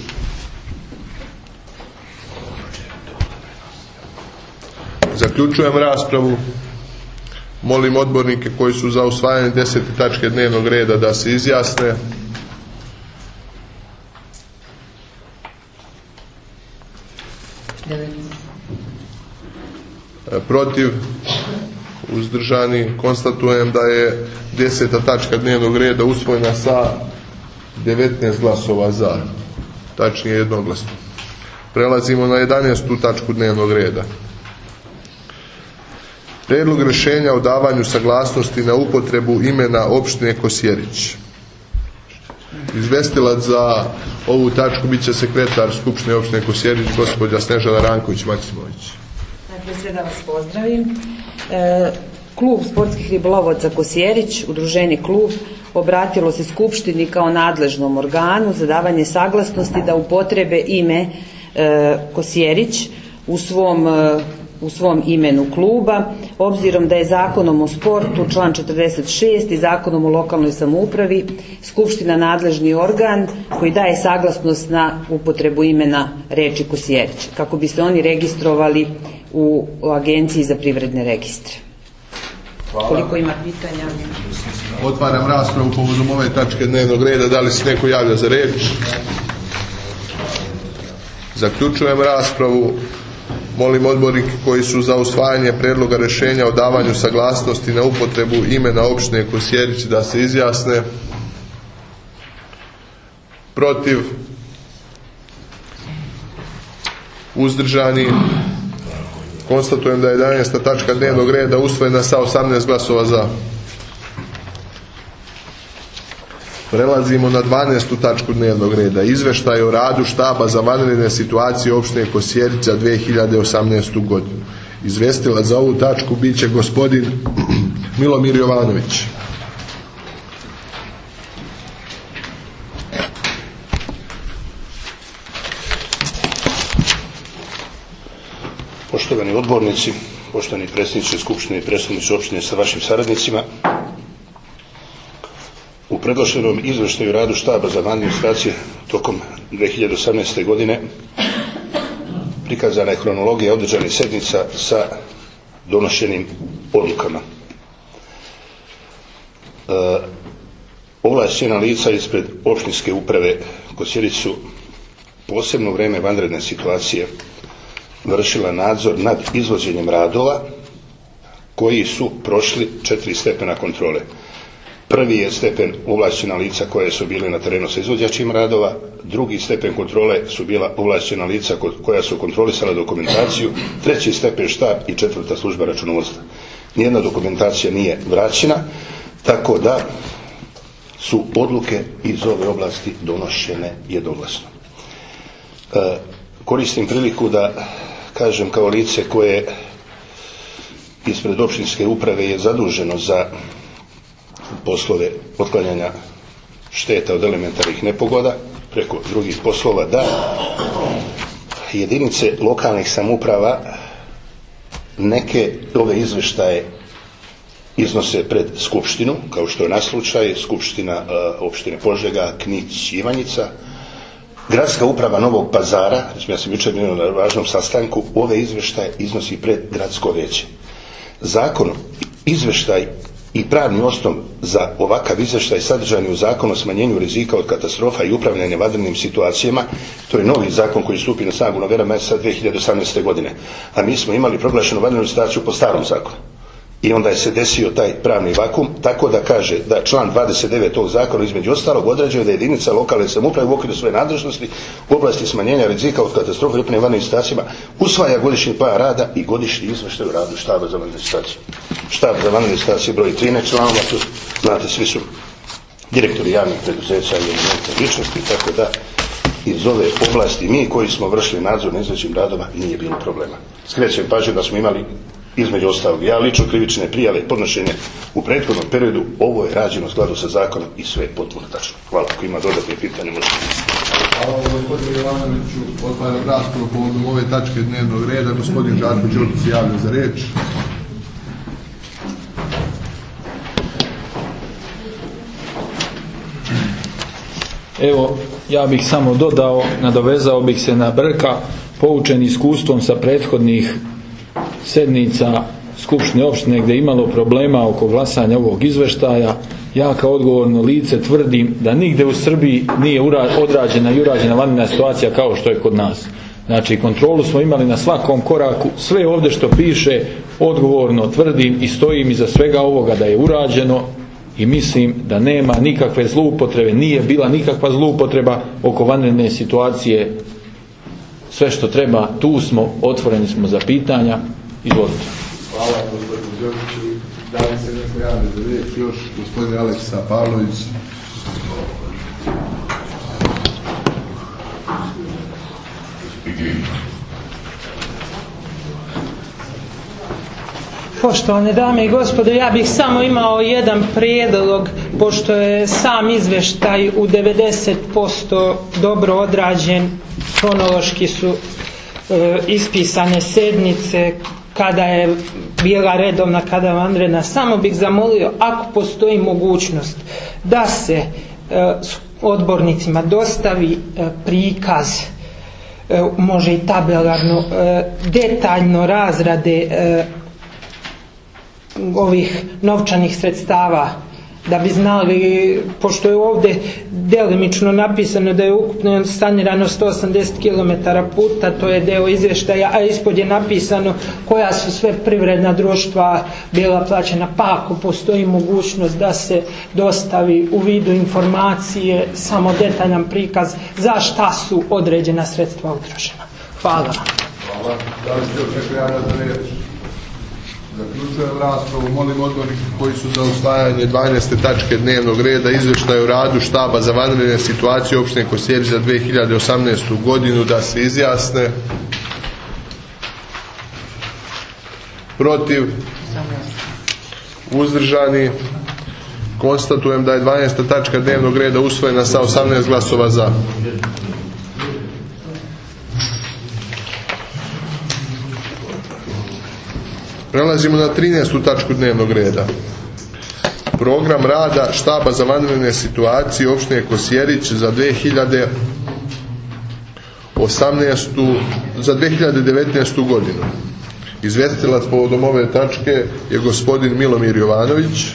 Zaključujem raspravu. Molim odbornike koji su za usvajanje desete tačke dnevnog reda da se izjasne. Protiv, uzdržani. Konstatujem da je deseta tačka dnevnog reda usvojena sa devetnaest glasova za, tačnije jednoglasno. Prelazimo na jedanaestu tačku dnevnog reda. Prijedlog rješenja o davanju saglasnosti na upotrebu imena opštine Kosjerić. Izvestilac za ovu tačku bit će sekretar Skupštine opštine Kosjerić, gospođa Snežana Ranković-Maksimović. Prije svega vas pozdravim. E, klub sportskih ribolovaca Kosjerić, udruženje klub, obratilo se Skupštini kao nadležnom organu za davanje saglasnosti da upotrebe ime e, Kosjerić u svom e, u svom imenu kluba, obzirom da je Zakonom o sportu član četrdeset šest i Zakonom o lokalnoj samoupravi Skupština nadležni organ koji daje saglasnost na upotrebu imena reči Kosjerić, kako bi se oni registrovali u Agenciji za privredne registre. Hvala. Koliko ima pitanja? Otvaram raspravu povodom ove tačke dnevnog reda. Da li se neko javlja za reč? Zaključujem raspravu. Molim odbornike koji su za usvajanje prijedloga rješenja o davanju saglasnosti na upotrebu imena opštine Kosjerić da se izjasne. Protiv, uzdržani. Konstatujem da je jedanaesta tačka dnevnog reda usvojena sa osamnaest glasova za. Prelazimo na dvanaestu tačku dnevnog reda. Izveštaj o radu štaba za vanredne situacije opštine Kosjerić za dvije hiljade osamnaestu. godinu. Izvestilac za ovu tačku bit će gospodin Milomir Jovanović. Poštovani odbornici, poštovani predsjedniče Skupštine i predstavnici opštine sa vašim saradnicima, u predloženom izveštaju radu štaba za vanredne situacije tokom dvije hiljade osamnaeste. godine prikazana je hronologija održanih sjednica sa donošenim odlukama. E, ovlašćena lica ispred opštinske uprave Kosjerić su posebno vrijeme vanredne situacije vršila nadzor nad izvođenjem radova koji su prošli četiri stepena kontrole. Prvi je stepen ovlašćena lica koje su bile na terenu sa izvođačima radova, drugi stepen kontrole su bila ovlašćena lica koja su kontrolisala dokumentaciju, treći stepen štab i četvrta služba računovodstva. Nijedna dokumentacija nije vraćena, tako da su odluke iz ove oblasti donošene jednoglasno. E, koristim priliku da kažem kao lice koje ispred opštinske uprave je zaduženo za poslove otklanjanja šteta od elementarnih nepogoda preko drugih poslova, da jedinice lokalnih samouprava neke ove izveštaje iznose pred Skupštinu, kao što je na slučaj Skupština uh, opštine Požega, Knić, Ivanjica. Gradska uprava Novog Pazara, ja sam jučer bio na važnom sastanku, ove izveštaje iznosi pred gradsko vijeće. Zakon, izveštaj i pravni osnov za ovakav izvještaj sadržan je u Zakonu o smanjenju rizika od katastrofa i upravljanja vanrednim situacijama. To je novi zakon koji stupi na snagu novembra mjeseca dvije hiljade osamnaeste. godine. A mi smo imali proglašenu vanrednu situaciju po starom zakonu. i onda je se desio taj pravni vakum, tako da kaže da član dvadeset devet tog zakona između ostalog određuje da jedinica lokalne samouprave u okviru svoje nadležnosti u oblasti smanjenja rizika od katastrofe i upravljanja vanrednim situacijama usvaja godišnji plan rada i godišnji izvještaj o radu štaba za vanredne situacije. Štab za vanredne situacije broji trinaest članova, tu znate svi su direktori javnih preduzeća i eminentne ličnosti, tako da iz ove oblasti mi koji smo vršili nadzor na izvođenjem radova nije bilo problema. Skrećem pažnju da smo imali između ostalog ja lično krivične prijave podnošenje u prethodnom periodu, ovo je rađeno u skladu sa zakonom i sve je potpuno tačno. Hvala, ako ima dodatne pitanje možete. Hvala gospodinu Jovanoviću, otvaram raspravu povodom ove tačke dnevnog reda. Gospodin Žarko Đokić se javlja za riječ. Evo, ja bih samo dodao, nadovezao bih se na Brka, poučen iskustvom sa prethodnih sednica Skupštine opštine gdje je imalo problema oko glasanja ovog izveštaja. Ja kao odgovorno lice tvrdim da nigde u Srbiji nije odrađena i urađena vanredna situacija kao što je kod nas. Znači, kontrolu smo imali na svakom koraku, sve ovdje što piše odgovorno tvrdim i stojim iza svega ovoga da je urađeno i mislim da nema nikakve zloupotrebe, nije bila nikakva zloupotreba oko vanredne situacije. Sve što treba, tu smo, otvoreni smo za pitanja. Izvolite. Hvala gospodinu Đokiću. Da li se neko javlja za riječ još? Gospodin Aleksa Pavlović. Poštovane dame i gospodo, ja bih samo imao jedan prijedlog, pošto je sam izveštaj u devedeset posto dobro odrađen, kronološki su e, ispisane sednice, kada je bila redovna, kada je vanredna. Samo bih zamolio, ako postoji mogućnost da se e, odbornicima dostavi e, prikaz, e, može i tabelarno, e, detaljno razrade e, ovih novčanih sredstava, da bi znali, pošto je ovdje delimično napisano da je ukupno sanirano sto osamdeset kilometara puta, to je deo izvještaja, a ispod je napisano koja su sve privredna društva bila plaćena, pa ako postoji mogućnost da se dostavi u vidu informacije samo detaljan prikaz za šta su određena sredstva utrošena. Hvala. Hvala. Da li ste očekujete za riječ? Zaključujem raspravu. Molim odbornike koji su za usvajanje dvanaeste tačke dnevnog reda izvještaj o radu štaba za vanredne situacije opštine Kosjerić za dve hiljade osamnaestu godinu da se izjasne. Protiv? Uzdržani? Konstatujem da je dvanaesta tačka dnevnog reda usvojena sa osamnaest glasova za. Prelazimo na trinaestu tačku dnevnog reda. Program rada štaba za vanredne situacije opštine Kosjerić za dve hiljade osamnaestu za dve hiljade devetnaestu godinu. Izvjestitelj povodom ove tačke je gospodin Milomir Jovanović.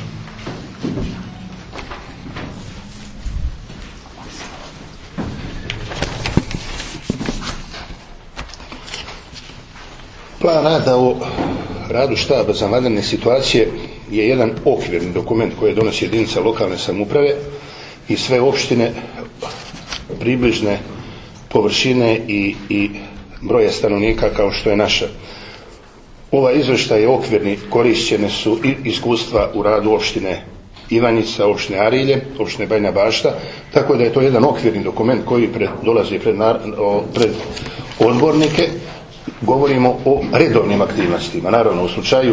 Plan rada o radu štaba za vanredne situacije je jedan okvirni dokument koji donosi jedinica lokalne samouprave i sve opštine približne površine i, i broja stanovnika kao što je naša. Ovaj izvještaj je okvirni, korišćene su i iskustva u radu opštine Ivanjica, opštine Arilje, opštine Bajina Bašta, tako da je to jedan okvirni dokument koji pred, dolazi pred, nar, o, pred odbornike. Govorimo o redovnim aktivnostima. Naravno, u slučaju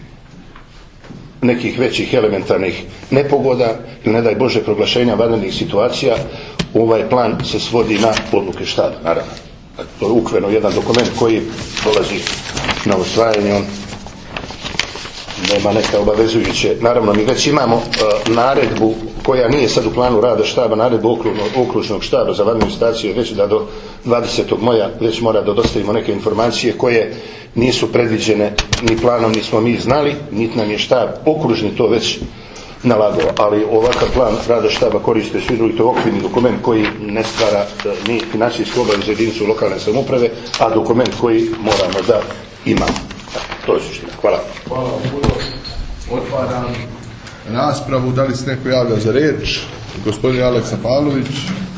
nekih većih elementarnih nepogoda ili ne daj Bože proglašenja vanrednih situacija, ovaj plan se svodi na odluke štaba, naravno. To je ukvirno jedan dokument koji dolazi na usvajanje, on nema neka obavezujuće. Naravno, mi već imamo uh, naredbu koja nije sad u planu rada štaba, naredbu okružnog, okružnog štaba za vanrednu situaciju, već da do dvadesetog maja već mora da dostavimo neke informacije koje nisu predviđene ni planom, nismo mi znali, niti nam je štab okružni to već nalagao, ali ovakav plan rada štaba koriste svi drugi, to je okvirni dokument koji ne stvara uh, ni financijsku obavezu za jedinicu lokalne samouprave, a dokument koji moramo da imamo. To je suština. Hvala. Hvala. Otvaram raspravu. Da li se neko javlja za riječ? Gospodin Aleksa Pavlović.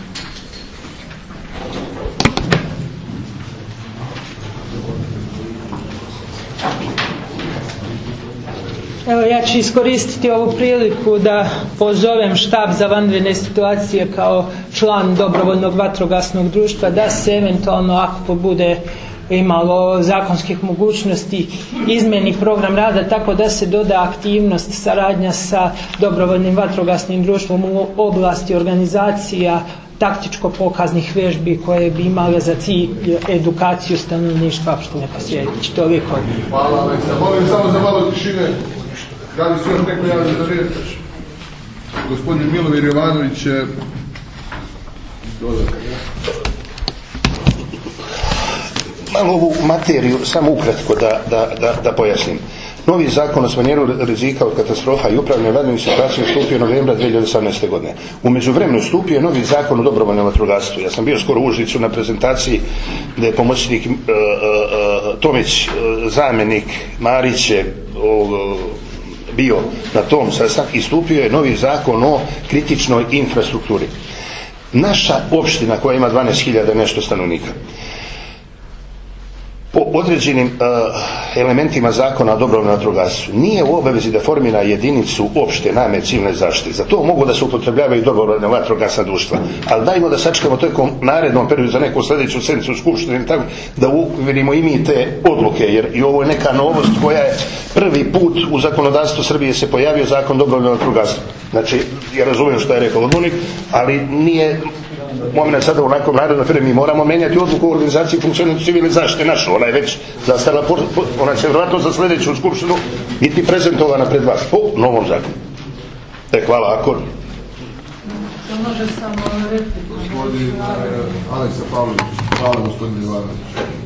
Evo, ja ću iskoristiti ovu priliku da pozovem štab za vanredne situacije kao član dobrovoljnog vatrogasnog društva da se eventualno, ako bude imalo zakonskih mogućnosti, izmeni program rada tako da se doda aktivnost saradnja sa dobrovoljnim vatrogasnim društvom u oblasti organizacija taktičko-pokaznih vježbi koje bi imale za cilj edukaciju stanovništva opštine Kosjerić. Toliko. Hvala, Aleksa. Molim samo za malo tišine. Da li su još neko javlja za riječ? Gospodin Milomir Jovanović je dodatno. Malo ovu materiju samo ukratko da, da, da, da pojasnim. Novi zakon o smanjenju rizika od katastrofa i upravljanju vanrednim situacijama stupio novembra dvije hiljade osamnaeste. godine. U međuvremenu stupio je novi zakon o dobrovoljnom vatrogastvu. Ja sam bio skoro u Užicu na prezentaciji gdje je pomoćnik uh, uh, Tomić, uh, zamjenik Marić je uh, bio na tom sastanku i stupio je novi zakon o kritičnoj infrastrukturi. Naša opština koja ima dvanaest hiljada nešto stanovnika, po određenim uh, elementima zakona o dobrovoljnom vatrogastvu nije u obavezi da formira jedinicu opšte namjene civilne zaštite. Za to mogu da se upotrebljavaju dobrovoljna vatrogasna društva. Ali dajmo da sačekamo tokom narednom periodu za neku sljedeću sednicu u skupštini tako da uvidimo i mi te odluke, jer i ovo je neka novost koja je prvi put u zakonodavstvu Srbije se pojavio zakon o dobrovoljnom vatrogastvu. Znači, ja razumijem što je rekao odbornik, ali nije moment sada u nekom narednom periodu. Mi moramo menjati odluku o organizaciji i funkcioniranju civilne zaštite našu. Ona je već zastala, ona će vjerojatno za sljedeću skupštinu biti prezentovana pred vas po novom zakonu. E, hvala, Akor. Može samo repliku. Gospodin Aleksa Pavlović. Hvala, gospodin Ivanović.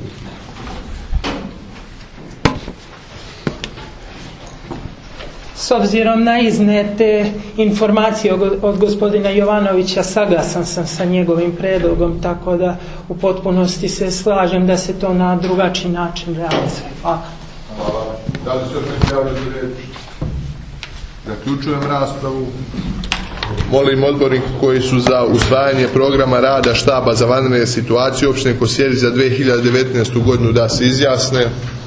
S obzirom na iznete informacije od gospodina Jovanovića, saglasan sam sa njegovim predlogom, tako da u potpunosti se slažem da se to na drugačiji način realizuje. Hvala. Hvala. Da li se još neko javlja za riječ? Zaključujem raspravu. Molim odbornike koji su za usvajanje programa rada štaba za vanredne situacije opštine Kosjerić za dvije hiljade devetnaestu. godinu da se izjasne.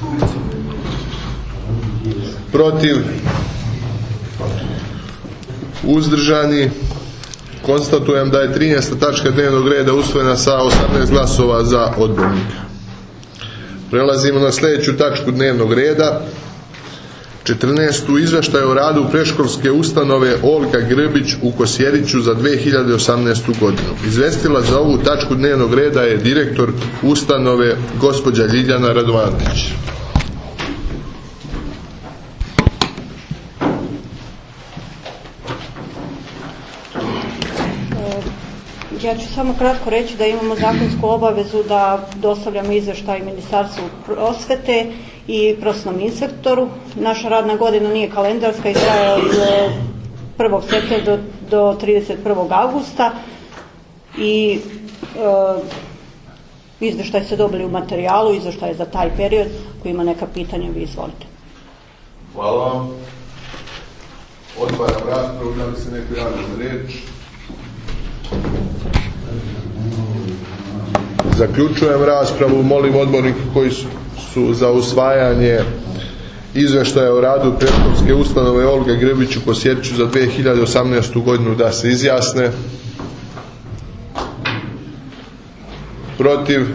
Protiv? Uzdržani? Konstatujem da je trinaesta tačka dnevnog reda usvojena sa osamnaest glasova za odbornika. Prelazimo na sljedeću tačku dnevnog reda. četrnaestu. Izvještaj o radu predškolske ustanove Olga Grbić u Kosjeriću za dvije hiljade osamnaestu. godinu. Izvestila za ovu tačku dnevnog reda je direktor ustanove gospođa Ljiljana Radovanović. Ja ću samo kratko reći da imamo zakonsku obavezu da dostavljamo izvještaj Ministarstvu prosvete i prosvetnom inspektoru. Naša radna godina nije kalendarska i traje od prvog septembra do trideset prvog augusta i e, izvještaj ste dobili u materijalu, izvještaj za taj period. Ako ima neka pitanja, vi izvolite. Hvala vam. Otvaram raspravu, da li se neko javlja za riječ? Zaključujem raspravu. Molim odbornike koji su, su za usvajanje izvještaja o radu predškolske ustanove Olga Grbić u Kosjeriću za dvije hiljade osamnaestu. godinu da se izjasne. Protiv?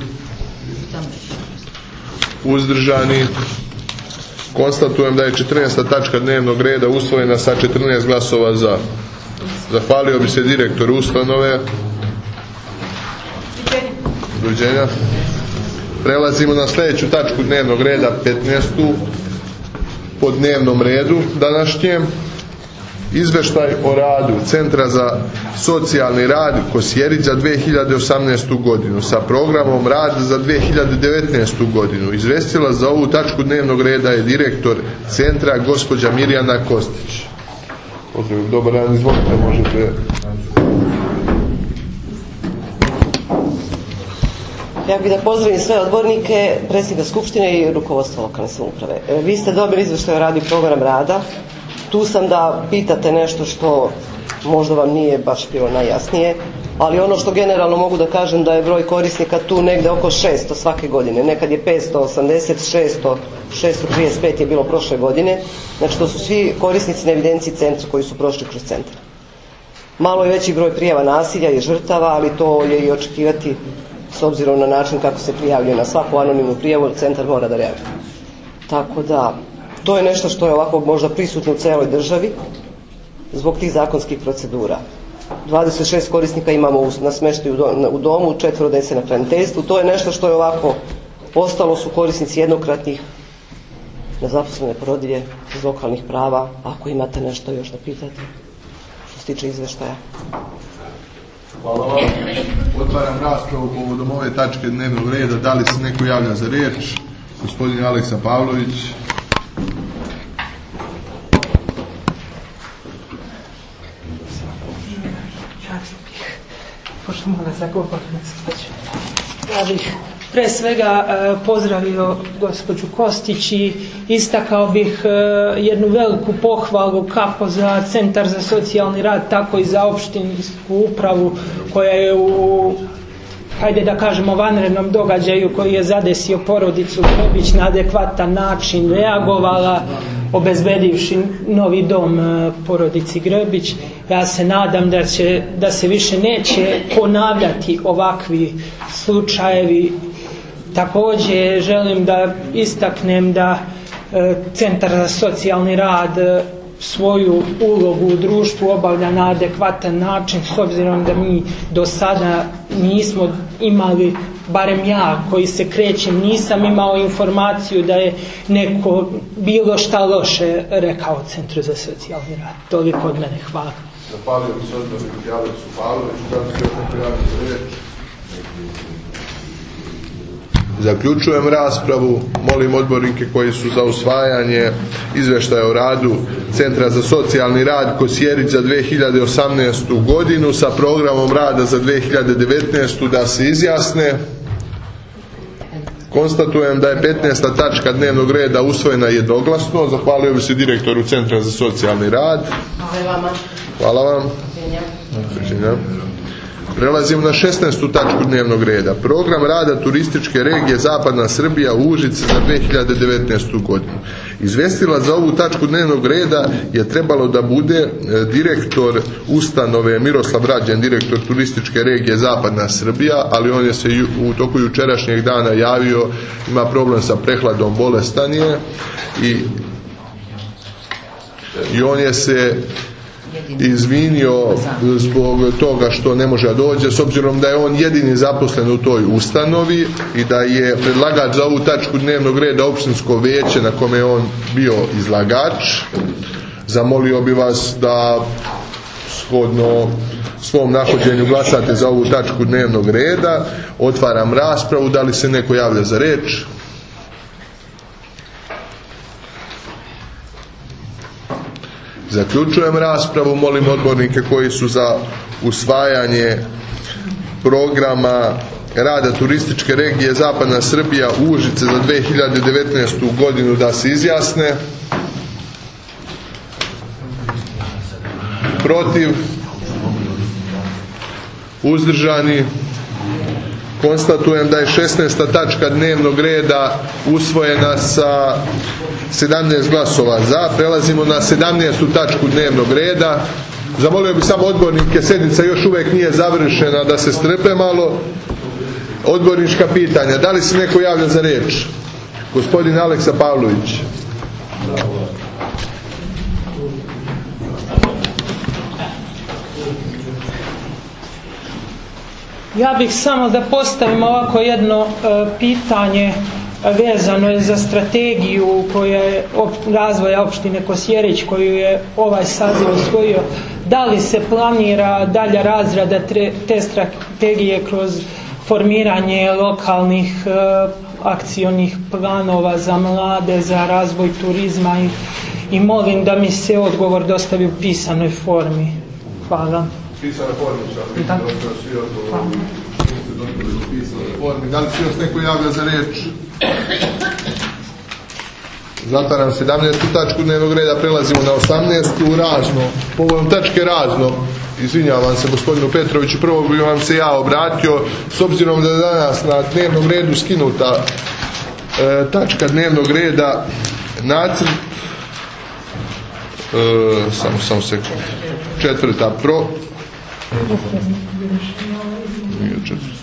Uzdržani? Konstatujem da je četrnaesta tačka dnevnog reda usvojena sa četrnaest glasova za. Zahvalio bi se direktoru ustanove. Doviđenja. Prelazimo na sljedeću tačku dnevnog reda, petnaestu. po dnevnom redu današnjem. Izvještaj o radu Centra za socijalni rad Kosjerić za dvije hiljade osamnaestu. godinu sa programom rada za dvije hiljade devetnaestu. godinu. Izvestila za ovu tačku dnevnog reda je direktor centra gospođa Mirjana Kostić. Dobar dan, izvolite, možete. Ja bih da pozdravim sve odbornike, predsjednika Skupštine i rukovodstvo lokalne samouprave. Vi ste dobili izvještaj o radu i program rada Tu sam da pitate nešto što možda vam nije baš bilo najjasnije, ali ono što generalno mogu da kažem da je broj korisnika tu negde oko šesto svake godine. Nekad je petsto osamdeset, šesto, šesto trideset pet je bilo prošle godine. Znači to su svi korisnici na evidenciji centra koji su prošli kroz centar. Malo je veći broj prijava nasilja i žrtava, ali to je i očekivati s obzirom na način kako se prijavljuje na svaku anonimnu prijavu, centar mora da reaguje. Tako da, to je nešto što je ovako možda prisutno u celoj državi zbog tih zakonskih procedura. dvadeset šest korisnika imamo na smeštaju u domu, četvoro dece na hraniteljstvu. To je nešto što je ovako, ostalo su korisnici jednokratnih nezaposlene porodilje iz lokalnih prava. Ako imate nešto još da pitate što se tiče izveštaja. Hvala vam. Otvaram raspravu povodom ove tačke dnevnog reda. Da li se neko javlja za riječ? Gospodin Aleksa Pavlović. Pošto mora za govornicu. Ja bih pre svega pozdravio gospođu Kostić i istakao bih jednu veliku pohvalu kako za Centar za socijalni rad, tako i za opštinsku upravu koja je u, hajde da kažemo, vanrednom događaju koji je zadesio porodicu Grbić na adekvatan način reagovala, obezbedivši novi dom porodici Grbić. Ja se nadam da će, da se više neće ponavljati ovakvi slučajevi. Također želim da istaknem da Centar za socijalni rad svoju ulogu u društvu obavlja na adekvatan način, s obzirom da mi do sada nismo imali, barem ja koji se krećem, nisam imao informaciju da je neko bilo šta loše rekao o Centru za socijalni rad. Toliko od mene. Hvala. Zahvalio bi se odborniku Aleksu Pavloviću. Da li se još neko javlja za riječ? Zaključujem raspravu. Molim odbornike koji su za usvajanje izveštaja o radu Centra za socijalni rad Kosjerić za dve hiljade osamnaestu godinu sa programom rada za dve hiljade devetnaestu da se izjasne. Konstatujem da je petnaesta tačka dnevnog reda usvojena jednoglasno. Zahvalio bi se direktoru Centra za socijalni rad. Hvala vam. Prelazimo na šesnaestu tačku dnevnog reda. Program rada turističke regije Zapadna Srbija u Užice za dve hiljade devetnaestu godinu. Izvestila za ovu tačku dnevnog reda je trebalo da bude direktor ustanove Miroslav Rađen, direktor turističke regije Zapadna Srbija, ali on je se u toku jučerašnjeg dana javio, ima problem sa prehladom, bolestan je i, i on je se izvinio zbog toga što ne može da dođe, s obzirom da je on jedini zaposlen u toj ustanovi i da je predlagač za ovu tačku dnevnog reda opštinsko veće na kome je on bio izlagač. Zamolio bi vas da shodno svom nahođenju glasate za ovu tačku dnevnog reda. Otvaram raspravu. Da li se neko javlja za riječ? Zaključujem raspravu. Molim odbornike koji su za usvajanje programa rada turističke regije Zapadna Srbija Užice za dve hiljade devetnaestu godinu da se izjasne. Protiv? Uzdržani? Konstatujem da je šesnaesta tačka dnevnog reda usvojena sa sedamnaest glasova za. Prelazimo na sedamnaestu tačku dnevnog reda. Zamolio bih samo odbornike, sjednica još uvijek nije završena, da se strpe malo. Odbornička pitanja. Da li se neko javlja za riječ? Gospodin Aleksa Pavlović. Ja bih samo da postavim ovako jedno e, pitanje vezano je za strategiju koja je op, razvoja opštine Kosjerić koju je ovaj saziv usvojio. Da li se planira dalja razrada tre, te strategije kroz formiranje lokalnih e, akcionih planova za mlade, za razvoj turizma i, i molim da mi se odgovor dostavi u pisanoj formi. Hvala. Pisana formiča. Da li se još neko javlja za riječ? Zatvaram sedamnaestu tačku dnevnog reda, prelazimo na osamnaestu razno. Povodom tačke razno, izvinjavam se gospodinu Petroviću, prvo bih vam se ja obratio, s obzirom da je danas na dnevnom redu skinuta e, tačka dnevnog reda nacrt, e, samo, samo sekund, četvrta pro, nije četvrta.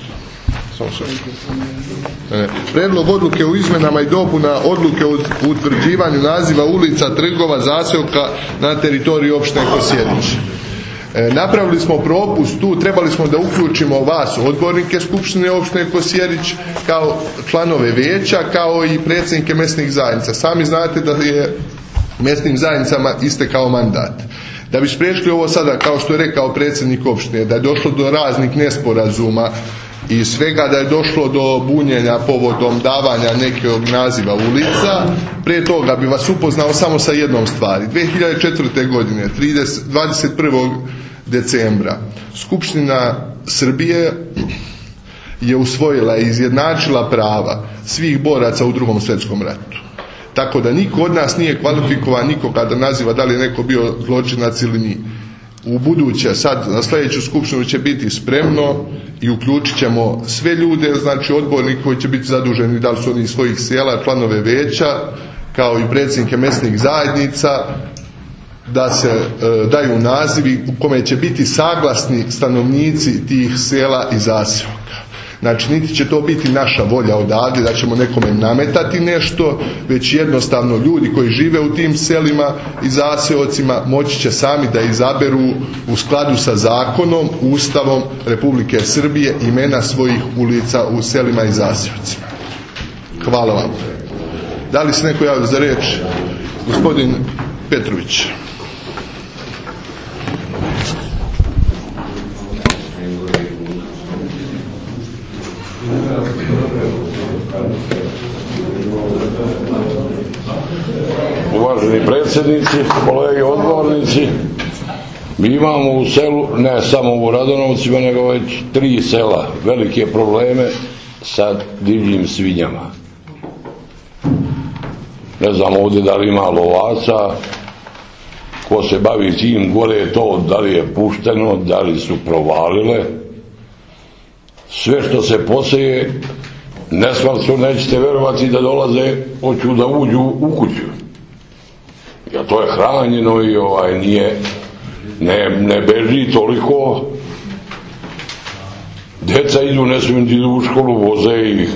Prijedlog odluke o izmenama i dopuna odluke o utvrđivanju naziva ulica, trgova, zaseoka na teritoriji opštine Kosjerić. E, napravili smo propust tu, trebali smo da uključimo vas, odbornike Skupštine opštine Kosjerić, kao članove vijeća, kao i predsjednike mesnih zajednica. Sami znate da je mesnim zajednicama istekao mandat. Da bi spriječili ovo sada, kao što je rekao predsjednik opštine, da je došlo do raznih nesporazuma i svega, da je došlo do bunjenja povodom davanja nekog naziva ulica, prije toga bi vas upoznao samo sa jednom stvari. dvije hiljade četvrte. godine, dvadeset prvog decembra, Skupština Srbije je usvojila i izjednačila prava svih boraca u Drugom svjetskom ratu. Tako da niko od nas nije kvalifikovan nikoga da naziva da li je neko bio zločinac ili nije. U buduće, sad na sljedeću skupštinu će biti spremno i uključit ćemo sve ljude, znači odborniki koji će biti zaduženi, da li su oni iz svojih sela, članove vijeća, kao i predsjednike mesnih zajednica, da se e, daju nazivi u kome će biti saglasni stanovnici tih sela i zaseoka. Znači, niti će to biti naša volja odavde da ćemo nekome nametati nešto, već jednostavno ljudi koji žive u tim selima i zaseocima moći će sami da izaberu u skladu sa zakonom, Ustavom Republike Srbije imena svojih ulica u selima i zaseocima. Hvala vam. Da li se neko javio za riječ? Gospodin Petrović. Uvaženi predsjednici, kolege odbornici, mi imamo u selu, ne samo u Radonovcima, nego već tri sela, velike probleme sa divljim svinjama. Ne znam ovdje da li ima lovaca, ko se bavi tim, gore je to da li je pušteno, da li su provalile. Sve što se poseje, nesvarcu nećete verovati da dolaze, hoću da uđu u kuću. Ja, to je hranjeno i ovaj nije, ne, ne beži toliko. Djeca idu, ne smiju idu u školu, voze ih.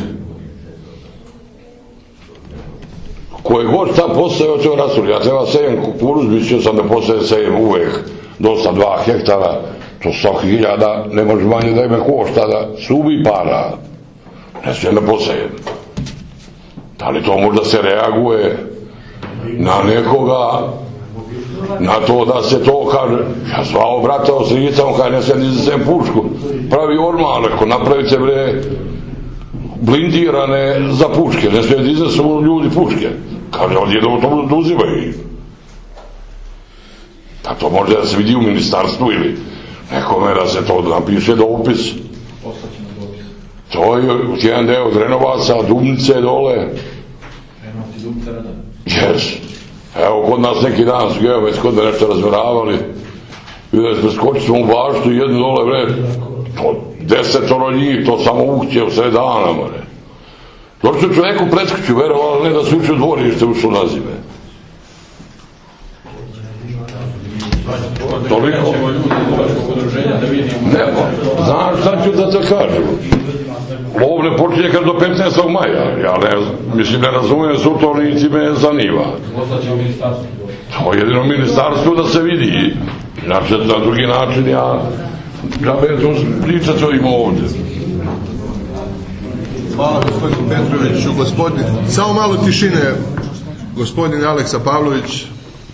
Koje god šta postaje, to rasuli. Ja treba sejem kukuruz, mislio sam da postaje sejem uvek dosta dva hektara, to sto hiljada, ne može manje da ime košta, da subi para. Ne smijem da posejem. Da li to možda se reaguje na nekoga, na to da se to kaže, ja zvao brata Osrijica, on kaže ne smijem iznesem pušku, pravi orman, ako napravite bre blindirane za puške, ne smijem iznesu ljudi puške, kaže ovdje da to da uzimaju. A to može da se vidi u ministarstvu ili nekome da se to napiše dopis. To je jedan deo Drenovaca, Dubnice dole. Yes. Evo kod nas neki dan su geoveć kod me nešto razveravali, vidjeli smo skočili smo u baštu i jednu dole vred, to desetoro njih, to samo uhće u sred dana, more. Došli su neku preskuću, verovali ne da su ušli u dvorište, ušli u nazime. Toliko. Ne, znaš šta ću da te kažem? Ovo ne počinje kad do petnaestog maja. Ja ne, mislim, ne razumijem su to, niti me zanima. To je jedino ministarstvo da se vidi. Znači, na drugi način ja ja betom pričat o im ovdje. Hvala gospodinu Petroviću. Gospodin, samo malo tišine. Gospodin Aleksa Pavlović.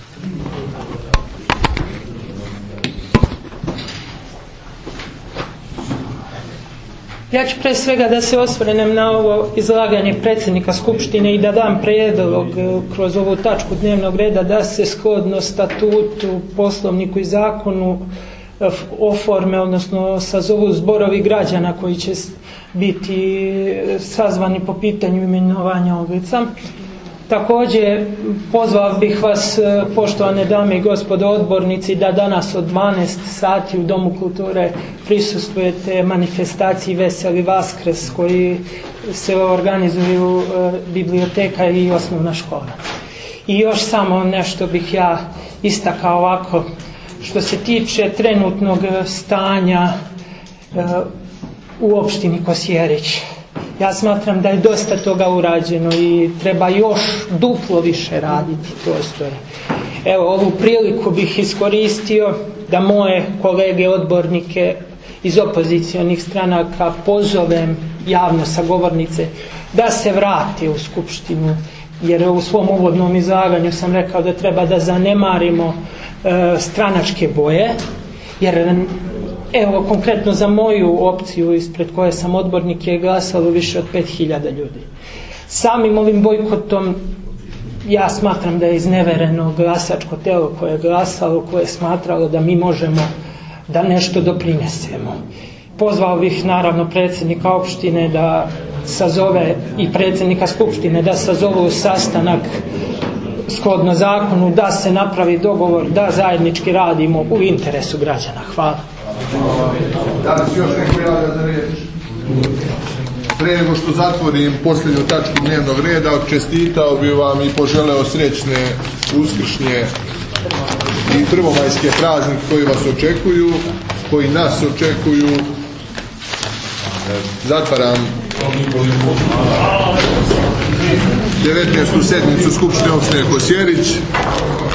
Ja ću pre svega da se osvrnem na ovo izlaganje predsjednika Skupštine i da dam prijedlog kroz ovu tačku dnevnog reda da se shodno statutu, poslovniku i zakonu oforme, odnosno sazovu zborovi građana koji će biti sazvani po pitanju imenovanja ulica. Također pozvao bih vas, poštovane dame i gospodo odbornici, da danas od dvanaest sati u Domu kulture prisustvujete manifestaciji Veseli Vaskrs koji se organizuju biblioteka i osnovna škola. I još samo nešto bih ja istakao ovako, što se tiče trenutnog stanja u opštini Kosjerić. Ja smatram da je dosta toga urađeno i treba još duplo više raditi. To stoji. Evo, ovu priliku bih iskoristio da moje kolege odbornike iz opozicionih stranaka pozovem javno sa govornice da se vrate u Skupštinu, jer u svom uvodnom izlaganju sam rekao da treba da zanemarimo e, stranačke boje, jer evo konkretno za moju opciju ispred koje sam odbornik je glasalo više od pet hiljada ljudi. Samim ovim bojkotom ja smatram da je iznevereno glasačko telo koje je glasalo, koje je smatralo da mi možemo da nešto doprinesemo. Pozvao bih naravno predsjednika opštine da sazove i predsjednika skupštine da sazovu sastanak shodno zakonu, da se napravi dogovor, da zajednički radimo u interesu građana. Hvala. Da li se još neko javlja za riječ? Prije nego što zatvorim posljednju tačku dnevnog reda, čestitao bi vam i poželeo srećne uskršnje i prvomajske praznike koji vas očekuju, koji nas očekuju. Zatvaram devetnaestu sjednicu Skupštine opštine Kosjerić.